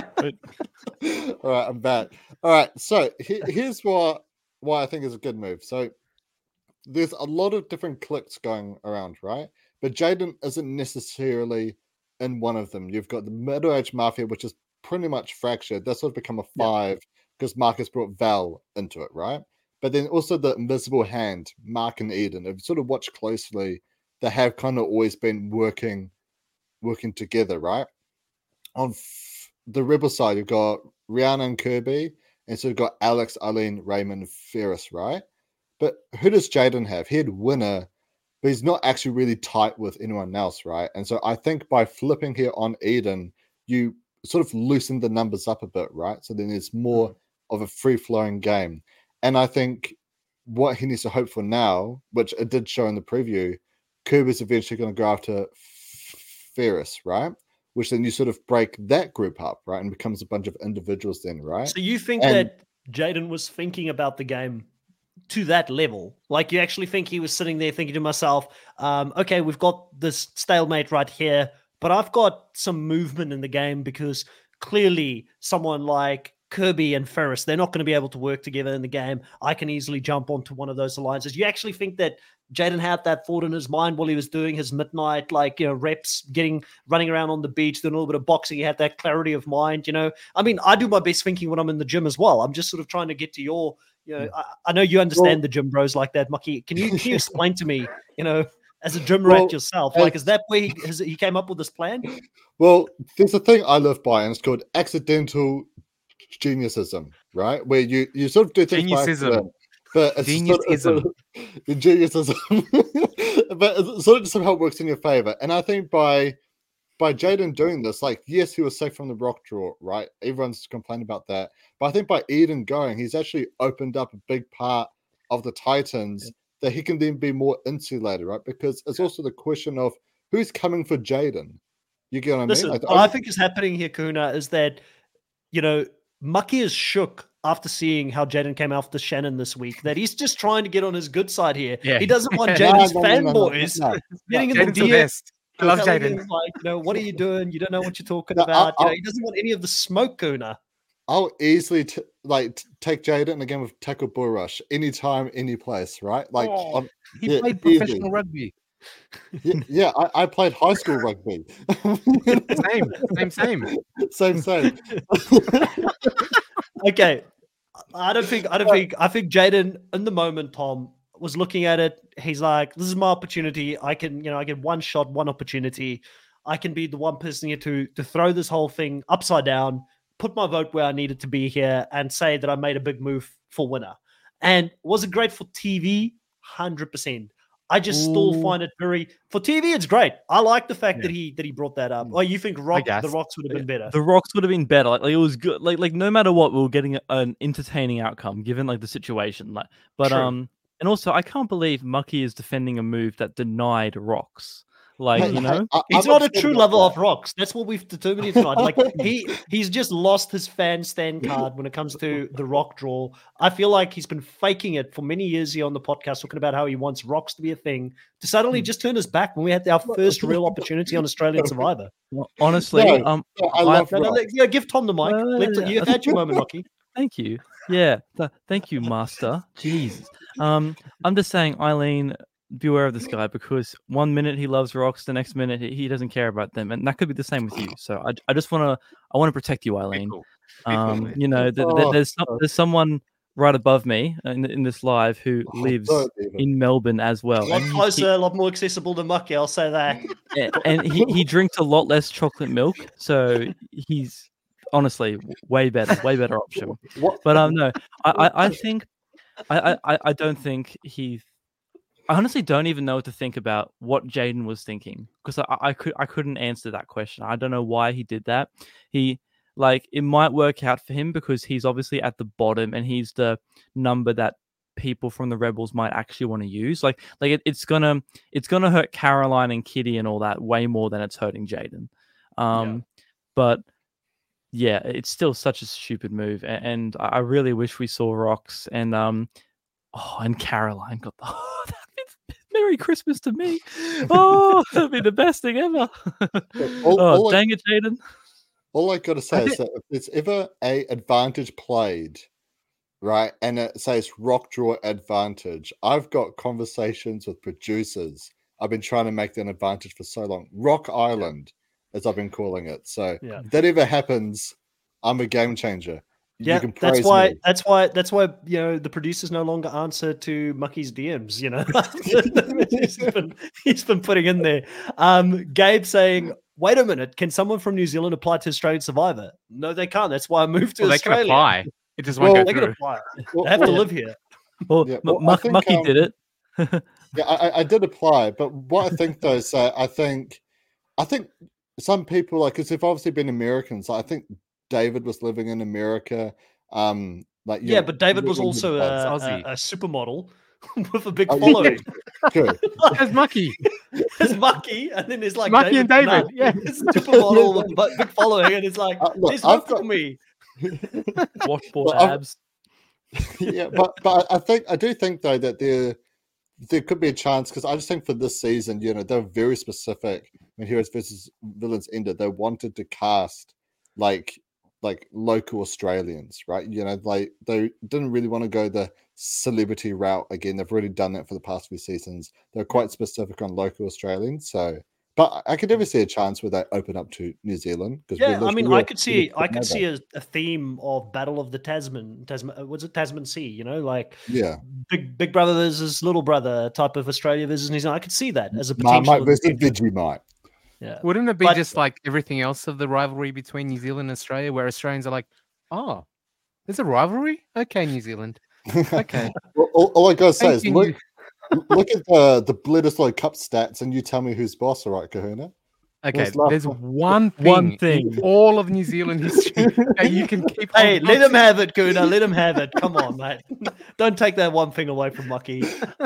All right, I'm back. All right, so he- here's what why I think is a good move. So there's a lot of different clicks going around, right? But Jaden isn't necessarily in one of them. You've got the Middle Age Mafia, which is pretty much fractured. That's sort of become a Yeah. five because Marcus brought Val into it, right? But then also the Invisible Hand, Mark and Eden. If you sort of watch closely, they have kind of always been working working together, right? On f- the Rebel side, you've got Rihanna and Kirby, and so you've got Alex, Eileen, Raymond, Ferris, right? But who does Jaden have? He had Winner, but he's not actually really tight with anyone else, right? And so I think by flipping here on Eden, you sort of loosen the numbers up a bit, right? So then there's more of a free-flowing game. And I think what he needs to hope for now, which it did show in the preview, Kirby's eventually going to go after Ferris, right? Which then you sort of break that group up, right? And becomes a bunch of individuals then, right? So you think And- that Jaden was thinking about the game to that level? Like you actually think he was sitting there thinking to myself, um, okay, we've got this stalemate right here, but I've got some movement in the game because clearly someone like Kirby and Ferris, they're not going to be able to work together in the game. I can easily jump onto one of those alliances. You actually think that Jaden had that thought in his mind while he was doing his midnight, like, you know, reps, getting, running around on the beach, doing a little bit of boxing. He had that clarity of mind, you know? I mean, I do my best thinking when I'm in the gym as well. I'm just sort of trying to get to your, you know, I, I know you understand well, the gym bros like that, Mucky. Can you, can you explain to me, you know, as a gym well, rat yourself, like, is that where he, has, he came up with this plan? Well, there's a thing I live by, and it's called accidental geniusism, right? Where you, you sort of do things by accident, but it's Geniusism. Sort of, geniusism. But it sort of just somehow works in your favor. And I think by by Jaden doing this, like, yes, he was safe from the rock draw, right? Everyone's complaining about that. But I think by Eden going, he's actually opened up a big part of the Titans yeah. that he can then be more insulated, right? Because it's also the question of who's coming for Jaden. You get what I Listen, mean? Like, what I think is happening here, Kuna, is that, you know, Mucky is shook after seeing how Jaden came after Shannon this week, that he's just trying to get on his good side here. Yeah. He doesn't want Jaden's no, no, fanboys no, no, no, no. getting no. in the D M. I love Jaden. Like, you know, what are you doing? You don't know what you're talking no, about. I'll, you know, he doesn't want any of the smoke, Kuna. I'll easily t- like t- take Jaden again with tackle bull rush anytime, any place, right? Like oh, on, he yeah, played professional easy. rugby. yeah, yeah I, I played high school rugby. same, same, same, same, same. Okay, I don't think I don't think I think Jaden in the moment, Tom, was looking at it. He's like, "This is my opportunity. I can, you know, I get one shot, one opportunity. I can be the one person here to to throw this whole thing upside down, put my vote where I needed to be here, and say that I made a big move for winner." And was it great for T V? one hundred percent. I just Ooh. still find it very for T V. It's great. I like the fact yeah. that he that he brought that up. Oh, you think Rock, the Rocks would have been better? The Rocks would have been better. Like, like it was good. Like like no matter what, we were getting an entertaining outcome given like the situation. Like, but True. um, and also I can't believe Mucky is defending a move that denied Rocks. Like, hey, you know, I, he's not a true lover that. of Rocks. That's what we've determined tonight. Like he he's just lost his fan stand card when it comes to the Rock draw. I feel like he's been faking it for many years here on the podcast, talking about how he wants Rocks to be a thing, to suddenly just turn his back when we had our first real opportunity on Australian Survivor. Well, honestly, no, um, no, I love no, no, let, yeah, give Tom the mic. Uh, let, you've had your moment, Mucky. Thank you. Yeah, th- thank you, Master. Jeez. Um, I'm just saying, Eileen, beware of this guy, because one minute he loves Rocks, the next minute he, he doesn't care about them, and that could be the same with you. So I, I just want to I want to protect you, Eileen. Um, you know, th- th- there's some, there's someone right above me in, in this live who lives in Melbourne as well. A lot closer, he, a lot more accessible to Mucky, I'll say that. And, and he, he drinks a lot less chocolate milk, so he's honestly way better, way better option. But um, no, I, I, I think I, I, I don't think he. I honestly don't even know what to think about what Jaden was thinking, because I, I could I couldn't answer that question. I don't know why he did that. He like it might work out for him because he's obviously at the bottom and he's the number that people from the Rebels might actually want to use. Like like it, it's gonna it's gonna hurt Caroline and Kitty and all that way more than it's hurting Jaden. Um, yeah. But yeah, it's still such a stupid move, and, and I really wish we saw Rocks and um oh and Caroline got the. Oh, Merry Christmas to me. Oh, that'd be the best thing ever. all, oh, all dang I, it, Jaden. All I got to say is that if it's ever a advantage played, right, and it says rock draw advantage, I've got conversations with producers. I've been trying to make that an advantage for so long. Rock Island, as I've been calling it. So yeah. if that ever happens, I'm a game changer. Yeah, that's why. Me. That's why. That's why. You know, the producers no longer answer to Mucky's D Ms. You know, he's, been, he's been putting in there. Um, Gabe saying, "Wait a minute, can someone from New Zealand apply to Australian Survivor?" No, they can't. That's why I moved to well, Australia. They can apply. It just won't well, go they through. Can apply. Well, they have well, to live here. Well, yeah, well M- think, Mucky um, did it. yeah, I, I did apply, but what I think though is, uh, I think, I think some people like because they've obviously been Americans. Like, I think David was living in America. Um, like yeah, know, but David was also a, a, a supermodel with a big oh, following. True. There's Mucky. There's Mucky, and then there's like Mucky David, and David. No, yeah, it's supermodel with a big following, and it's like uh, look, there's one for me. Washboard abs. Yeah, but but I think I do think though that there there could be a chance because I just think for this season, you know, they're very specific when Heroes versus Villains ended. They wanted to cast like like local Australians, right? You know, like they didn't really want to go the celebrity route again. They've already done that for the past few seasons. They're quite specific on local Australians. So, but I could never see a chance where they open up to New Zealand because yeah, I mean, I could see, I could see a, a theme of Battle of the Tasman, Tasman, what's it, Tasman Sea? You know, like yeah, big big brother versus little brother type of Australia versus New Zealand. I could see that as a Marmite potential. versus Vegemite. Yeah. Wouldn't it be But- just like everything else of the rivalry between New Zealand and Australia, where Australians are like, "Oh, there's a rivalry? Okay, New Zealand. Okay." Well, all, all I gotta say Thank is you, look, look at the the Bledisloe Cup stats, and you tell me who's boss, all right, Kahuna? Okay, Was last there's one- one thing, One in thing. all of New Zealand history that you can keep. Hey, on let him have it, Kuna. Let him have it. Come on, mate. Don't take that one thing away from Mucky.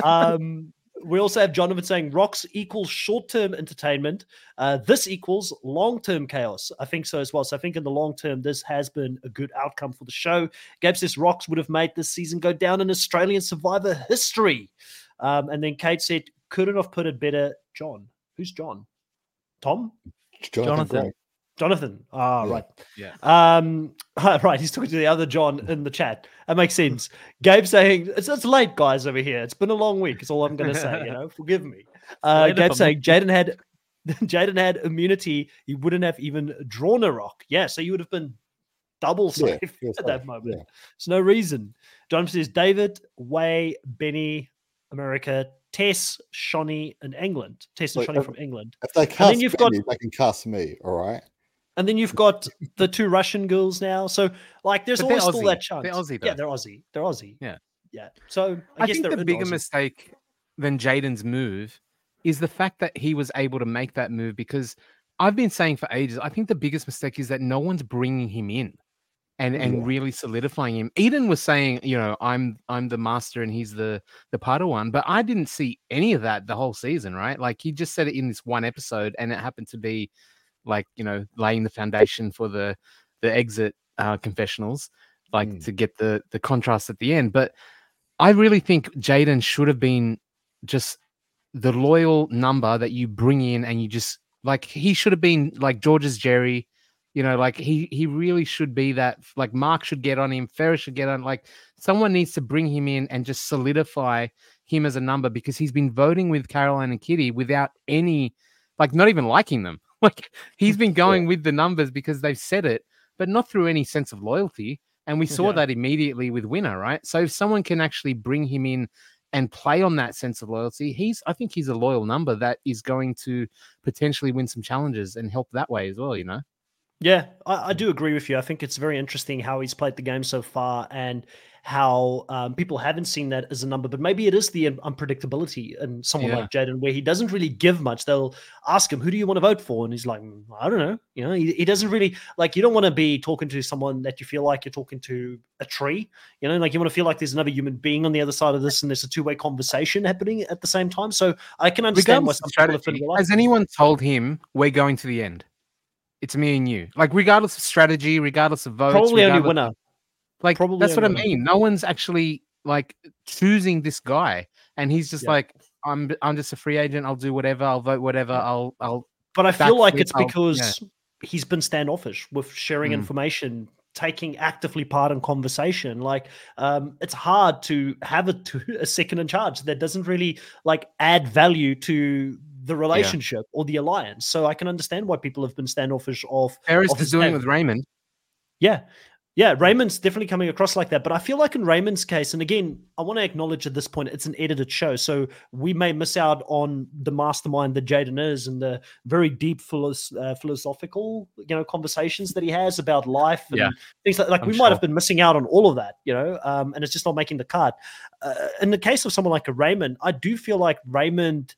Um, we also have Jonathan saying rocks equals short-term entertainment. Uh, this equals long-term chaos. I think so as well. So I think in the long term, this has been a good outcome for the show. Gabe says rocks would have made this season go down in Australian Survivor history. Um, and then Kate said, couldn't have put it better. John. Who's John? Tom? Jonathan. Gray. Jonathan. Ah, Yeah. right. Yeah. Um, right. He's talking to the other John in the chat. That makes sense. Gabe saying it's, it's late, guys, over here. It's been a long week. It's all I'm going to say. You know, forgive me. Uh, Later Gabe for saying Jaden had Jaden had immunity. He wouldn't have even drawn a rock. Yeah, so you would have been double Yeah, safe you're at that safe, moment. yeah. There's no reason. Jonathan says David, Way, Benny, America, Tess, Shawnee, and England. Tess and Wait, Shawnee uh, from England. If they then cast you've got- Benny, they can cast me, all right? And then you've got the two Russian girls now. So, like, there's But they're always still Aussie. that chance. They're Aussie, Yeah, though. they're Aussie. They're Aussie. Yeah. Yeah. So, I, I, guess think they're the in bigger Aussie. mistake than Jaden's move is the fact that he was able to make that move, because I've been saying for ages, I think the biggest mistake is that no one's bringing him in and and Yeah. really solidifying him. Eden was saying, you know, I'm I'm the master and he's the the Padawan, but I didn't see any of that the whole season, right? Like he just said it in this one episode, and it happened to be like, you know, laying the foundation for the the exit uh, confessionals, like Mm. to get the the contrast at the end. But I really think Jaden should have been just the loyal number that you bring in, and you just like he should have been like George's Jerry, you know, like he he really should be that. Like Mark should get on him, Ferris should get on. Like someone needs to bring him in and just solidify him as a number, because he's been voting with Caroline and Kitty without any, like not even liking them. Like he's been going with the numbers because they've said it, but not through any sense of loyalty. And we saw Yeah. that immediately with Winner, right? So if someone can actually bring him in and play on that sense of loyalty, he's I think he's a loyal number that is going to potentially win some challenges and help that way as well, you know? Yeah, I, I do agree with you. I think it's very interesting how he's played the game so far, and how um, people haven't seen that as a number, but maybe it is the un- unpredictability in someone Yeah. like Jaden, where he doesn't really give much. They'll ask him, who do you want to vote for? And he's like, "Mm, I don't know. You know, he, he doesn't really, like, you don't want to be talking to someone that you feel like you're talking to a tree, you know, like you want to feel like there's another human being on the other side of this, and there's a two-way conversation happening at the same time. So I can understand why Regardless some of people have been strategy, reluctant. has anyone told him we're going to the end? It's me and you. Like regardless of strategy, regardless of votes, Probably only regardless- winner. Like Probably that's what I only winner. mean. No one's actually like choosing this guy, and he's just Yeah. like, I'm I'm just a free agent. I'll do whatever. I'll vote whatever. I'll I'll But I feel like backflip, it's I'll- because he's been standoffish with sharing Mm. information, taking actively part in conversation. Like, um, it's hard to have a, to, a second in charge that doesn't really like add value to the relationship or the alliance. So I can understand why people have been standoffish of. Ferris of is his doing it name. with Raymond. Yeah. Yeah, Raymond's definitely coming across like that. But I feel like in Raymond's case, and again, I want to acknowledge at this point, it's an edited show. So we may miss out on the mastermind that Jaden is, and the very deep philosoph- uh, philosophical, you know, conversations that he has about life and Yeah, things like, like I'm we might have sure. been missing out on all of that, you know, um, and it's just not making the cut. Uh, in the case of someone like a Raymond, I do feel like Raymond,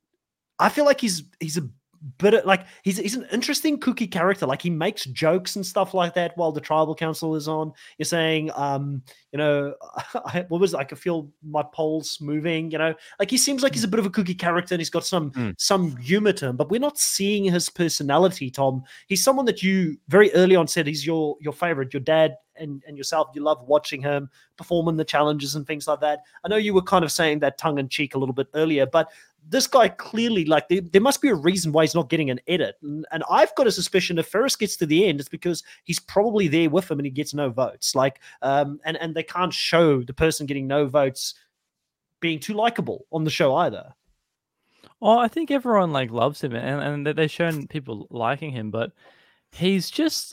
I feel like he's he's a bit like he's he's an interesting kooky character. Like he makes jokes and stuff like that while the tribal council is on. You're saying, um, you know, I, what was it? I could feel my poles moving. You know, like he seems like he's a bit of a kooky character, and he's got some Mm. some humor to him. But we're not seeing his personality, Tom. He's someone that you very early on said he's your your favorite. Your dad and, and yourself, you love watching him perform in the challenges and things like that. I know you were kind of saying that tongue in cheek a little bit earlier, but this guy clearly, like, there, there must be a reason why he's not getting an edit. And, and I've got a suspicion if Ferris gets to the end, it's because he's probably there with him and he gets no votes. Like, um, and, and they can't show the person getting no votes being too likable on the show either. Oh, I think everyone like loves him, and, and they've shown people liking him, but he's just,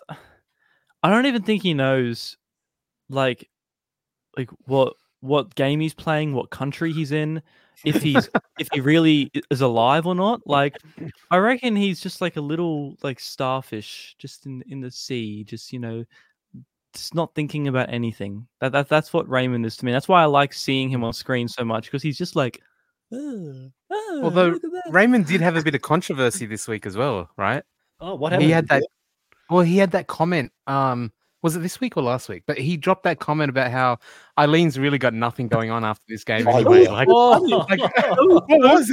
I don't even think he knows like like what what game he's playing, what country he's in, if he's if he really is alive or not. Like, I reckon he's just like a little like starfish just in in the sea, just, you know, just not thinking about anything. That, that that's what Raymond is to me. That's why I like seeing him on screen so much, because he's just like, oh, oh, Although look at that. Raymond did have a bit of controversy this week as well, right? Oh, what happened? He had that. Well, he had that comment. Um, was it this week or last week? But he dropped that comment about how Eileen's really got nothing going on after this game Oh, anyway. yeah. Like, Oh, like, what was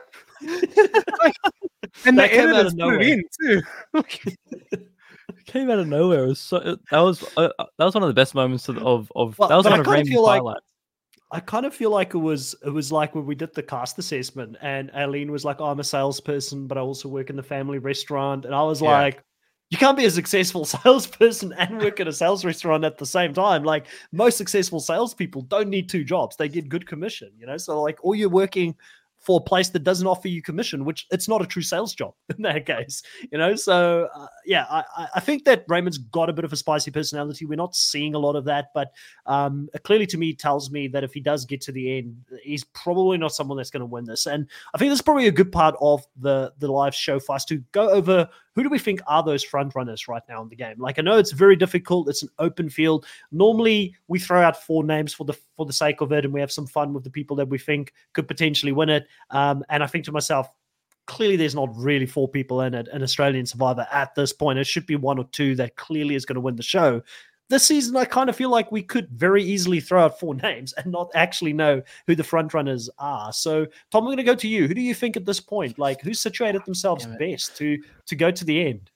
it? Like, and That the came out editors of put it nowhere. in too. It came out of nowhere. It was so, that was uh, that was one of the best moments of of, of Well, that was but one I of kinda Raymond's feel like- highlights. I kind of feel like it was it was like when we did the cast assessment and Aileen was like, oh, I'm a salesperson, but I also work in the family restaurant. And I was Yeah. like, you can't be a successful salesperson and work at a sales restaurant at the same time. Like, most successful salespeople don't need two jobs. They get good commission, you know? So like, or you're working for a place that doesn't offer you commission, which it's not a true sales job in that case, you know? So uh, yeah, I, I- I think that Raymond's got a bit of a spicy personality. We're not seeing a lot of that, but um, it clearly to me tells me that if he does get to the end, he's probably not someone that's going to win this. And I think that's probably a good part of the, the live show for us to go over who do we think are those front runners right now in the game. Like, I know it's very difficult. It's an open field. Normally we throw out four names for the, for the sake of it, and we have some fun with the people that we think could potentially win it. Um, and I think to myself, clearly there's not really four people in it, an Australian Survivor at this point. It should be one or two that clearly is going to win the show. This season, I kind of feel like we could very easily throw out four names and not actually know who the front runners are. So, Tom, I'm going to go to you. Who do you think at this point, like, who's situated themselves Damn it. best to to go to the end?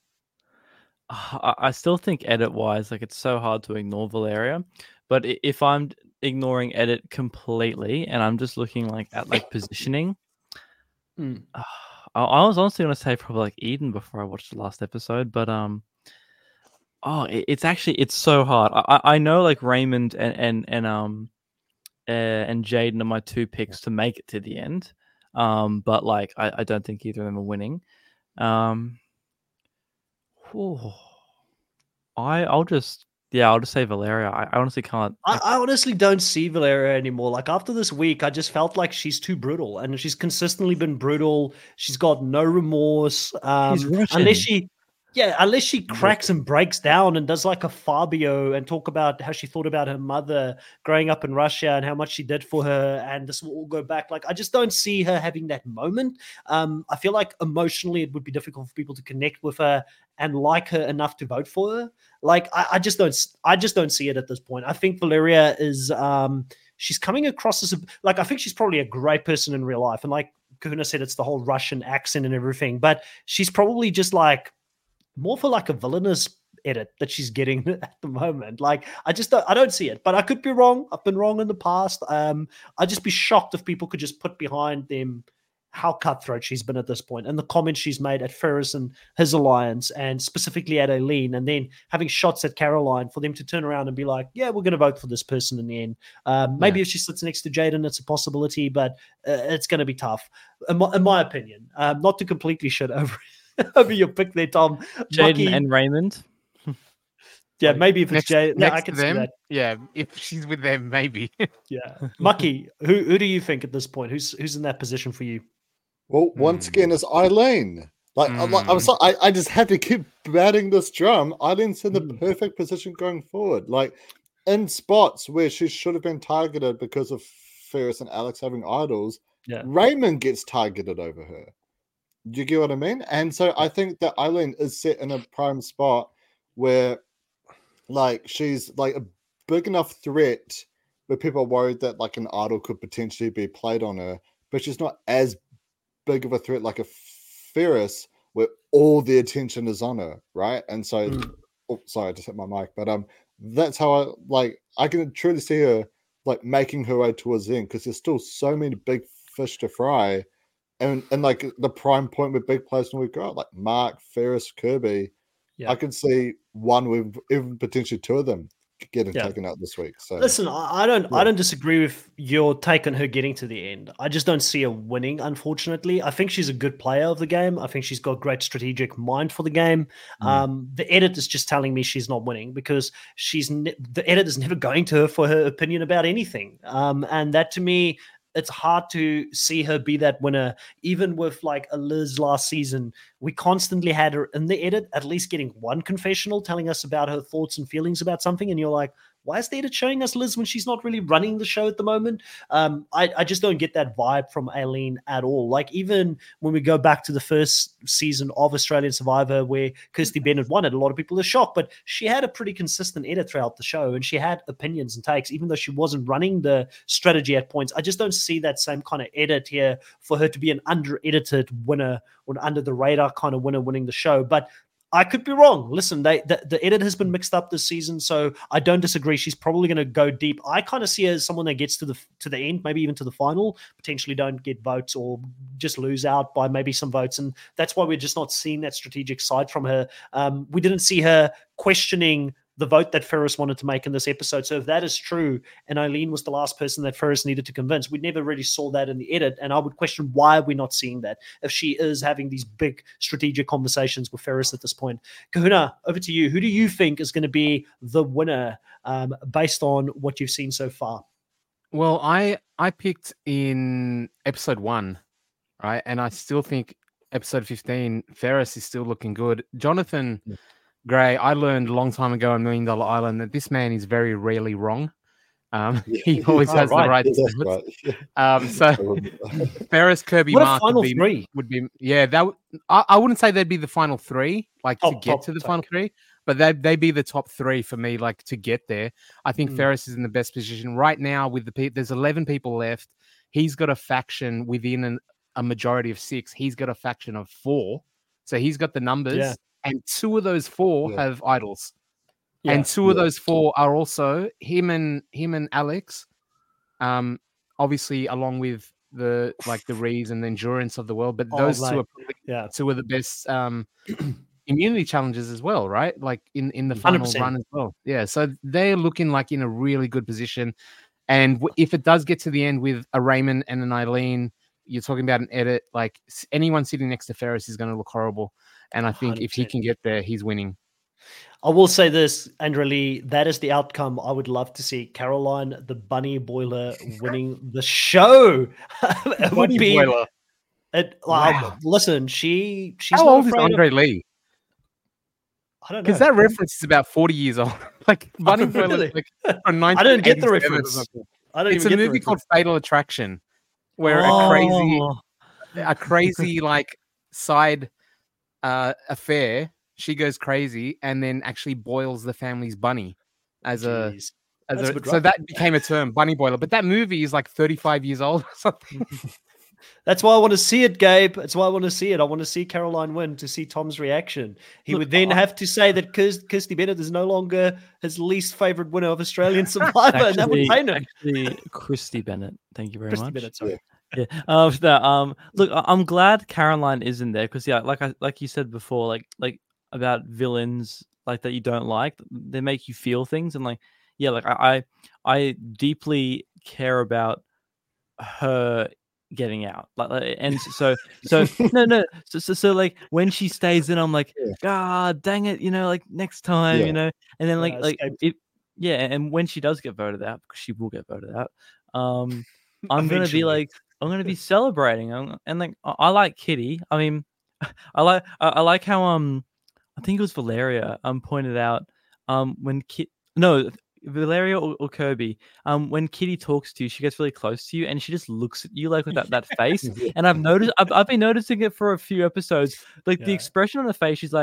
I, I still think edit wise, like, it's so hard to ignore Valeria. But i- if I'm ignoring edit completely and I'm just looking like at like positioning, Hmm. I, I was honestly going to say probably like Eden before I watched the last episode, but um. Oh, it, it's actually it's so hard. I I I know like Raymond and and and um uh, and Jaden are my two picks to make it to the end. Um, but like I, I don't think either of them are winning. Um, whew. I I'll just yeah I'll just say Valeria. I, I honestly can't. I, I honestly don't see Valeria anymore. Like, after this week, I just felt like she's too brutal, and she's consistently been brutal. She's got no remorse. Um, She's Russian. unless she, yeah, unless she cracks and breaks down and does like a Fabio and talk about how she thought about her mother growing up in Russia and how much she did for her, and this will all go back. Like, I just don't see her having that moment. Um, I feel like emotionally it would be difficult for people to connect with her and like her enough to vote for her. Like, I, I just don't, I just don't see it at this point. I think Valeria is, um, she's coming across as a, like, I think she's probably a great person in real life. And like Kahuna said, it's the whole Russian accent and everything, but she's probably just like more for like a villainous edit that she's getting at the moment. Like, I just don't, I don't see it, but I could be wrong. I've been wrong in the past. Um, I'd just be shocked if people could just put behind them how cutthroat she's been at this point, and the comments she's made at Ferris and his alliance, and specifically at Aileen, and then having shots at Caroline for them to turn around and be like, yeah, we're going to vote for this person in the end. Um, maybe Yeah. if she sits next to Jaden, it's a possibility, but uh, it's going to be tough, in my, in my opinion. Um, not to completely shit over over your pick there, Tom. Jaden Mucky- and Raymond. yeah, like, maybe if it's Next, Jaden, yeah, next I to can see them, that. yeah. If she's with them, maybe. Yeah, Mucky, who who do you think at this point? Who's who's in that position for you? Well, once Hmm. again, it's Eileen. Like, I'm, like, I'm Hmm. so, I, I just had to keep batting this drum. Eileen's in the Mm. perfect position going forward. Like, in spots where she should have been targeted because of Ferris and Alex having idols, Yeah. Raymond gets targeted over her. Do you get what I mean? And so I think that Eileen is set in a prime spot where, like, she's like a big enough threat where people are worried that like an idol could potentially be played on her, but she's not as big of a threat like a Ferris where all the attention is on her, right? And so, Mm. oh, sorry, I just hit my mic, but um, that's how I like. I can truly see her like making her way towards the end because there's still so many big fish to fry, and and like the prime point with big players when we got like Mark, Ferris, Kirby. Yeah. I can see one with even potentially two of them getting Yeah. taken out this week. So Listen, I I don't Yeah. I don't disagree with your take on her getting to the end. I just don't see her winning, unfortunately. I think she's a good player of the game. I think she's got great strategic mind for the game. Mm. Um, the edit is just telling me she's not winning because she's ne- the edit is never going to her for her opinion about anything. Um, and that to me, it's hard to see her be that winner. Even with like a Liz last season, we constantly had her in the edit, at least getting one confessional telling us about her thoughts and feelings about something. And you're like, why is the edit showing us Liz when she's not really running the show at the moment? Um, I, I just don't get that vibe from Aileen at all. Like, even when we go back to the first season of Australian Survivor where Kirsty Bennett won it, a lot of people are shocked, but she had a pretty consistent edit throughout the show and she had opinions and takes, even though she wasn't running the strategy at points. I just don't see that same kind of edit here for her to be an under-edited winner or an under-the-radar kind of winner winning the show. But I could be wrong. Listen, they, the, the edit has been mixed up this season, so I don't disagree. She's probably going to go deep. I kind of see her as someone that gets to the to the end, maybe even to the final, potentially don't get votes or just lose out by maybe some votes. And that's why we're just not seeing that strategic side from her. Um, we didn't see her questioning the vote that Ferris wanted to make in this episode. So if that is true, and Aileen was the last person that Ferris needed to convince, we never really saw that in the edit. And I would question why we're not seeing that if she is having these big strategic conversations with Ferris at this point. Kahuna, over to you. Who do you think is going to be the winner um, based on what you've seen so far? Well, I I picked in episode one, right? And I still think episode fifteen, Ferris is still looking good. Jonathan Yeah. Gray, I learned a long time ago on Million Dollar Island that this man is very rarely wrong. Um, Yeah. he always Oh, has right. the right. Yeah, that's thoughts. right. Um, so Ferris, Kirby, What a Mark final would be, three. would be yeah. That would, I, I wouldn't say they'd be the final three, like to Top- get top to the take. final three, but they they'd be the top three for me, like to get there. I think Mm. Ferris is in the best position right now with the people. There's eleven people left. He's got a faction within an, a majority of six. He's got a faction of four, so he's got the numbers, Yeah. and two of those four Yeah. have idols. Yeah. And two of Yeah. those four are also him and him and Alex. Um, obviously, along with the like the Rees and the Endurance of the world, but Oh, those two mate. are probably Yeah. two of the best um, immunity challenges as well, right? Like in in the final one hundred percent. run as well. Yeah, so they're looking like in a really good position. And w- if it does get to the end with a Raymond and an Eileen, you're talking about an edit. Like s- anyone sitting next to Ferris is going to look horrible. And I think if he one hundred percent. can get there, he's winning. I will say this, Andrea Lee, that is the outcome I would love to see. Caroline, the bunny boiler, winning the show. It would Bunny be. boiler. It, well, Wow. Listen, she she's How not old is afraid Andre of. Lee? I don't know. Because that reference is about forty years old. Like Bunny Boiler, really? like from I don't get the nineteen eighty-seven or reference. something. I don't It's a even get movie the called reference. Fatal Attraction, where a crazy, Oh, a crazy like side uh, affair. She goes crazy and then actually boils the family's bunny as a jeez. as That's a a. bit So rough. that became a term, Bunny Boiler. But that movie is like thirty-five years old or something. That's why I want to see it, Gabe. That's why I want to see it. I want to see Caroline win to see Tom's reaction. He Look, would then I- have to say that Kirs- Kirsty Bennett is no longer his least favorite winner of Australian Survivor, and that would Actually, pain him. actually, Christy Bennett. Thank you very Kirsty much. Bennett, sorry. Yeah. Um, so, um, look, I- I'm glad Caroline is in there because yeah, like I like you said before, like like about villains like that you don't like, they make you feel things, and like yeah, like I I, I deeply care about her getting out, like, like and so so no no so, so so like when she stays in, I'm like, Yeah. God dang it, you know, like next time, Yeah. you know, and then like Yeah, like escaped. it, yeah, and when she does get voted out, because she will get voted out, um, I'm gonna Eventually. be like. I'm gonna be celebrating, I'm- and like I, I like Kitty. I mean, I like I, I like how um I think it was Valeria um pointed out um when Kit no Valeria or, or Kirby um when Kitty talks to you, she gets really close to you and she just looks at you like with that that face. And I've noticed I've, I've been noticing it for a few episodes, like the Yeah. expression on her face. She's like,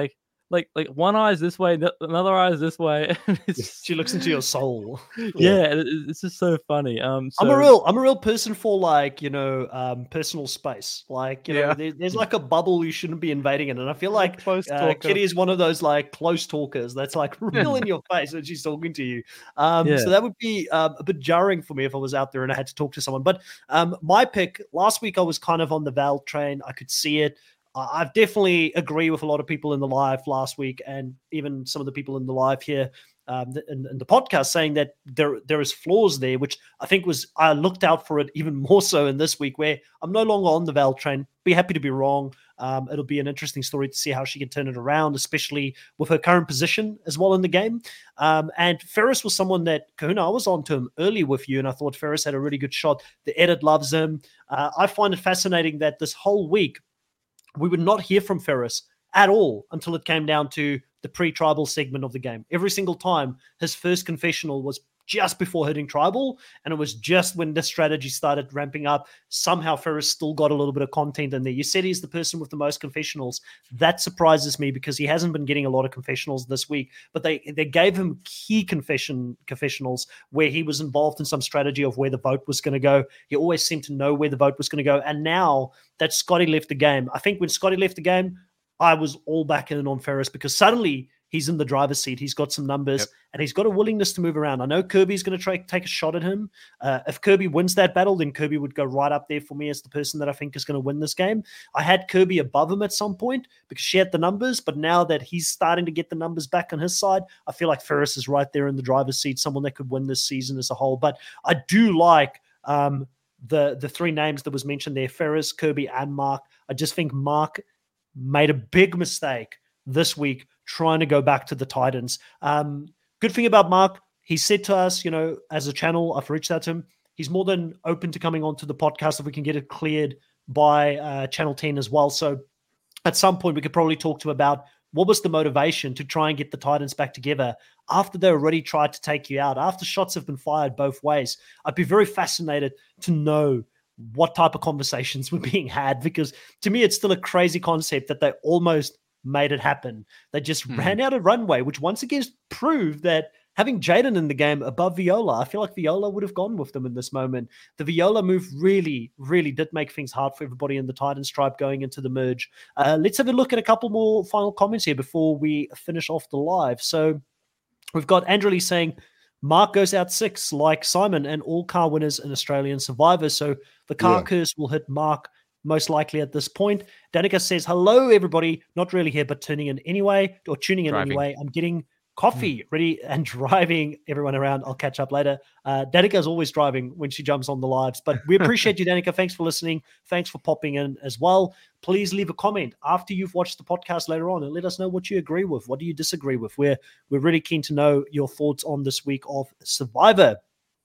like like one eye is this way, the- another eye is this way. It's, She looks into your soul. yeah, it- it's just so funny. Um, so, I'm a real, I'm a real person for like you know, um, personal space. Like you know, Yeah. there, there's like a bubble you shouldn't be invading in, and I feel like close uh, talker. Kitty is one of those like close talkers that's like real in your face when she's talking to you. Um, Yeah. So that would be uh, a bit jarring for me if I was out there and I had to talk to someone. But um, my pick last week, I was kind of on the Val train. I could see it. I I definitely agree with a lot of people in the live last week, and even some of the people in the live here um, in, in the podcast, saying that there there is flaws there, which I think was I looked out for it even more so in this week, where I'm no longer on the Val train. Be happy to be wrong. Um, it'll be an interesting story to see how she can turn it around, especially with her current position as well in the game. Um, and Ferris was someone that, Kahuna, I was on to him early with you, and I thought Ferris had a really good shot. The edit loves him. Uh, I find it fascinating that this whole week we would not hear from Ferris at all until it came down to the pre-tribal segment of the game. Every single time, his first confessional was just before hitting tribal, and it was just when the strategy started ramping up. Somehow Ferris still got a little bit of content in there. You said he's the person with the most confessionals. That surprises me because he hasn't been getting a lot of confessionals this week, but they they gave him key confession confessionals where he was involved in some strategy of where the vote was going to go. He always seemed to know where the vote was going to go. And now that Scotty left the game, I think when Scotty left the game, I was all back in on Ferris because suddenly he's in the driver's seat. He's got some numbers Yep. and he's got a willingness to move around. I know Kirby's going to try take a shot at him. Uh, if Kirby wins that battle, then Kirby would go right up there for me as the person that I think is going to win this game. I had Kirby above him at some point because she had the numbers, but now that he's starting to get the numbers back on his side, I feel like Ferris is right there in the driver's seat, someone that could win this season as a whole. But I do like um, the the three names that was mentioned there, Ferris, Kirby, and Mark. I just think Mark made a big mistake this week trying to go back to the Titans. Um, good thing about Mark, he said to us, you know, as a channel, I've reached out to him. He's more than open to coming onto the podcast if we can get it cleared by uh, Channel ten as well. So at some point, we could probably talk to him about what was the motivation to try and get the Titans back together after they already tried to take you out, after shots have been fired both ways. I'd be very fascinated to know what type of conversations were being had, because to me, it's still a crazy concept that they almost made it happen. They just Mhm. ran out of runway, which once again proved that having Jaden in the game above Viola, I feel like Viola would have gone with them in this moment. The Viola move really, really did make things hard for everybody in the Titans tribe going into the merge. Uh, let's have a look at a couple more final comments here before we finish off the live. So we've got Andrew saying, Mark goes out six like Simon and all car winners in Australian Survivor. So the car Yeah. curse will hit Mark most likely at this point. Danica says, hello, everybody. Not really here, but tuning in anyway, or tuning in Driving. anyway. I'm getting coffee ready and driving everyone around. I'll catch up later. Uh, Danica's always driving when she jumps on the lives, but we appreciate you, Danica. Thanks for listening. Thanks for popping in as well. Please leave a comment after you've watched the podcast later on and let us know what you agree with. What do you disagree with? We're, we're really keen to know your thoughts on this week of Survivor.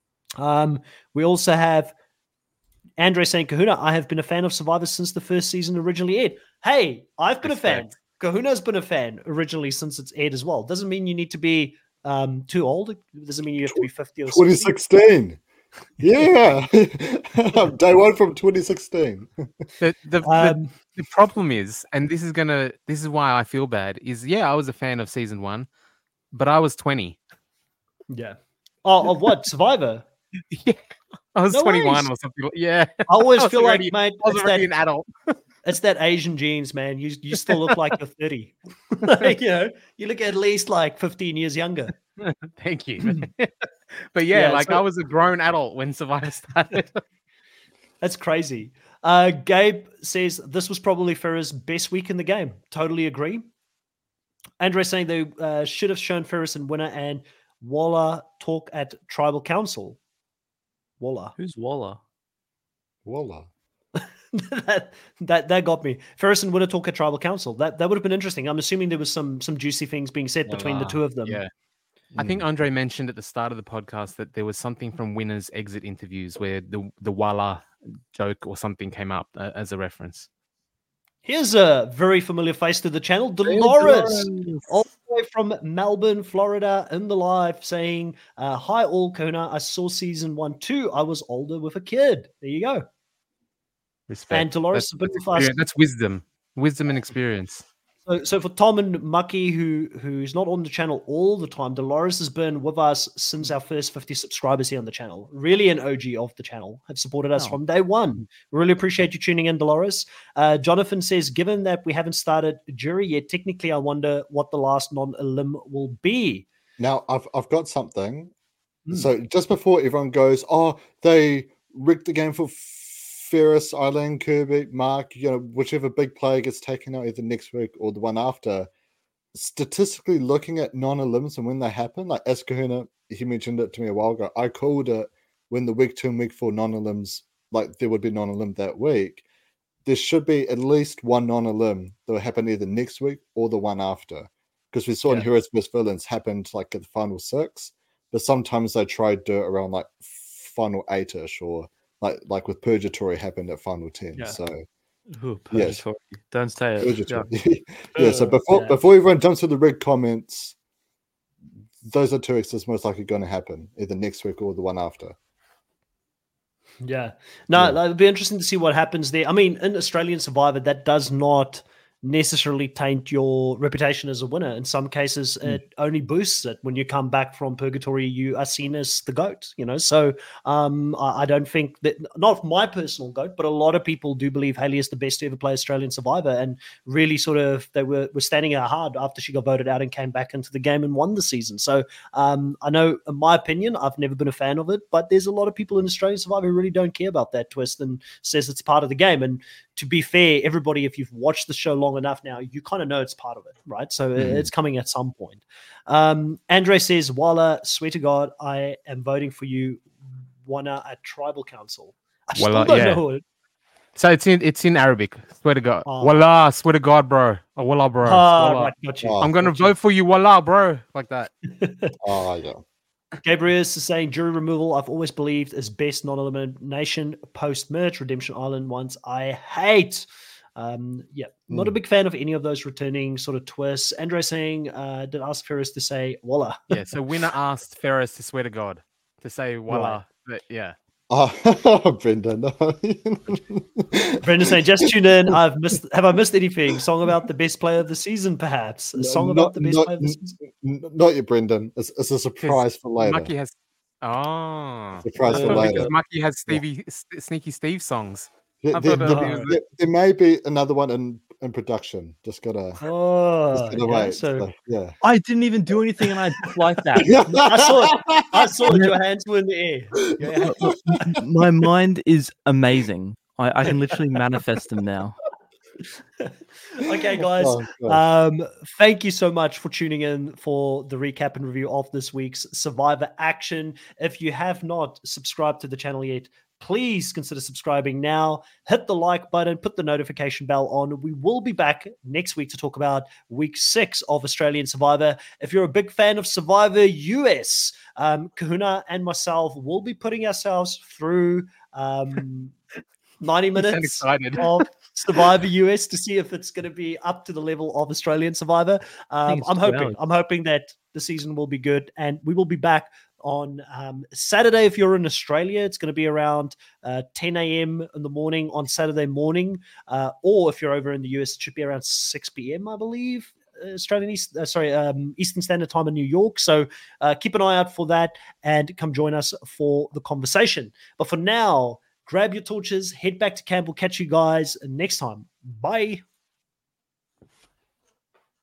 Um, we also have Andre saying, Kahuna, I have been a fan of Survivor since the first season originally aired. Hey, I've been Respect. a fan. Kahuna's been a fan originally since it's aired as well. Doesn't mean you need to be um, too old. It doesn't mean you have to be fifty or sixty. twenty sixteen. Yeah. Day one from twenty sixteen. The, the, the, Um, the problem is, and this is gonna, this is why I feel bad. Is yeah, I was a fan of season one, but I was twenty. yeah. Oh, of what? Survivor? Yeah, I was No twenty-one ways. or something. Yeah, I always I was feel already- like, mate, I was it's already that, an adult. it's that Asian genes, man. You you still look like you're thirty. Like, you know, you look at least like fifteen years younger. Thank you. But yeah, Yeah, like so- I was a grown adult when Survivor started. That's crazy. Uh, Gabe says this was probably Ferris' best week in the game. Totally agree. Andre saying they uh, should have shown Ferris and winner and Waller talk at tribal council. Waller. Who's Waller? Voila. that, that that got me. Ferris and winner talk at tribal council. That that would have been interesting. I'm assuming there was some some juicy things being said between the Voila. two of them. Yeah. I think Andre mentioned at the start of the podcast that there was something from Winner's exit interviews where the the Walla joke or something came up uh, as a reference. Here's a very familiar face to the channel, Dolores. All the way from Melbourne, Florida, in the live saying, uh, hi, all Kona. I saw season one too. I was older with a kid. There you go. Respect. And Dolores That's, has been that's, with us. experience- that's wisdom, wisdom and experience. So, so for Tom and Mucky, who who's not on the channel all the time, Dolores has been with us since our first fifty subscribers here on the channel. Really an O G of the channel. Have supported us Oh. from day one. We really appreciate you tuning in, Dolores. Uh, Jonathan says, given that we haven't started jury yet, technically I wonder what the last non-elim will be. Now I've I've got something. Hmm. So just before everyone goes, oh, they rigged the game for Ferris, Eileen, Kirby, Mark, you know, whichever big player gets taken out either next week or the one after. Statistically looking at non-elims and when they happen, like as Kahuna, he mentioned it to me a while ago, I called it when the week two and week four non-elims, like there would be non-elim that week. There should be at least one non-elim that will happen either next week or the one after. Because we saw in Yeah. Heroes vs Villains happened like at the final six, but sometimes they try to do it around like final eight-ish or like like with Purgatory happened at final ten. Yeah. So Ooh, Yes. purgatory. Don't say it. Purgatory. Yeah. Yeah, so Uh, before yeah. before everyone jumps to the rig comments, those are two extras most likely going to happen either next week or the one after. Yeah. No, Yeah. like, it'll be interesting to see what happens there. I mean, in Australian Survivor, that does not necessarily taint your reputation as a winner. In some cases, Mm. it only boosts it. When you come back from purgatory, you are seen as the GOAT, you know? So um, I, I don't think that, not my personal GOAT, but a lot of people do believe Hayley is the best to ever play Australian Survivor, and really sort of, they were, were standing her hard after she got voted out and came back into the game and won the season. So um, I know, in my opinion, I've never been a fan of it, but there's a lot of people in Australian Survivor who really don't care about that twist and says it's part of the game. And to be fair, everybody, if you've watched the show long enough now, you kind of know it's part of it, right? So Mhm. it's coming at some point. Um, Andre says, Walla, swear to God, I am voting for you, Wana at Tribal Council. I still Wallah, don't yeah. know it. So it's in it's in Arabic. Swear to God. Oh. Wallah, swear to God, bro. Oh, wallah, bro. Ah, Wallah. right, got you. Oh, I'm gonna got you. vote for you, wallah, bro. Like that. Oh yeah. Gabriel is saying jury removal, I've always believed is best non-elimination post-merge. Redemption Island ones I hate. Um, yeah, not a Mm. big fan of any of those returning sort of twists. Andre saying, uh, did ask Ferris to say Walla. Yeah. So winner asked Ferris to swear to God to say wallah. But yeah. Oh, Brendan. No. Brendan saying, just tune in. I've missed. Have I missed anything? Song about the best player of the season, perhaps. A No, song not- about the best not- player of the season. N- Not yet, Brendan. It's, it's a surprise for later. Mucky has. Oh. Surprise Uh, for Probably later. because Mucky has Stevie S- Sneaky Steve songs. There, I there- thought, there- uh, there- there may be another one in, in production. Just gotta, Oh, just gotta yeah, wait. so So, yeah. I didn't even do anything, and I like that. I saw it. I saw it. Your hands were in the air. Your hands- My mind is amazing. I, I can literally manifest them now. Okay, guys. Oh, gosh. Um, thank you so much for tuning in for the recap and review of this week's Survivor action. If you have not subscribed to the channel yet, please consider subscribing now. Hit the like button, put the notification bell on. We will be back next week to talk about week six of Australian Survivor. If you're a big fan of Survivor U S, um, Kahuna and myself will be putting ourselves through um, ninety You sound minutes excited. of Survivor U S to see if it's going to be up to the level of Australian Survivor. Um, it's I'm two hoping. hours. I'm hoping that the season will be good, and we will be back on um, Saturday. If you're in Australia, it's going to be around uh, ten a.m. in the morning on Saturday morning, uh, or if you're over in the U S, it should be around six p.m. I believe. uh, Australian East, uh, sorry, um, Eastern Standard Time in New York. So uh, keep an eye out for that, and come join us for the conversation. But for now, grab your torches, head back to camp. We'll catch you guys next time. Bye.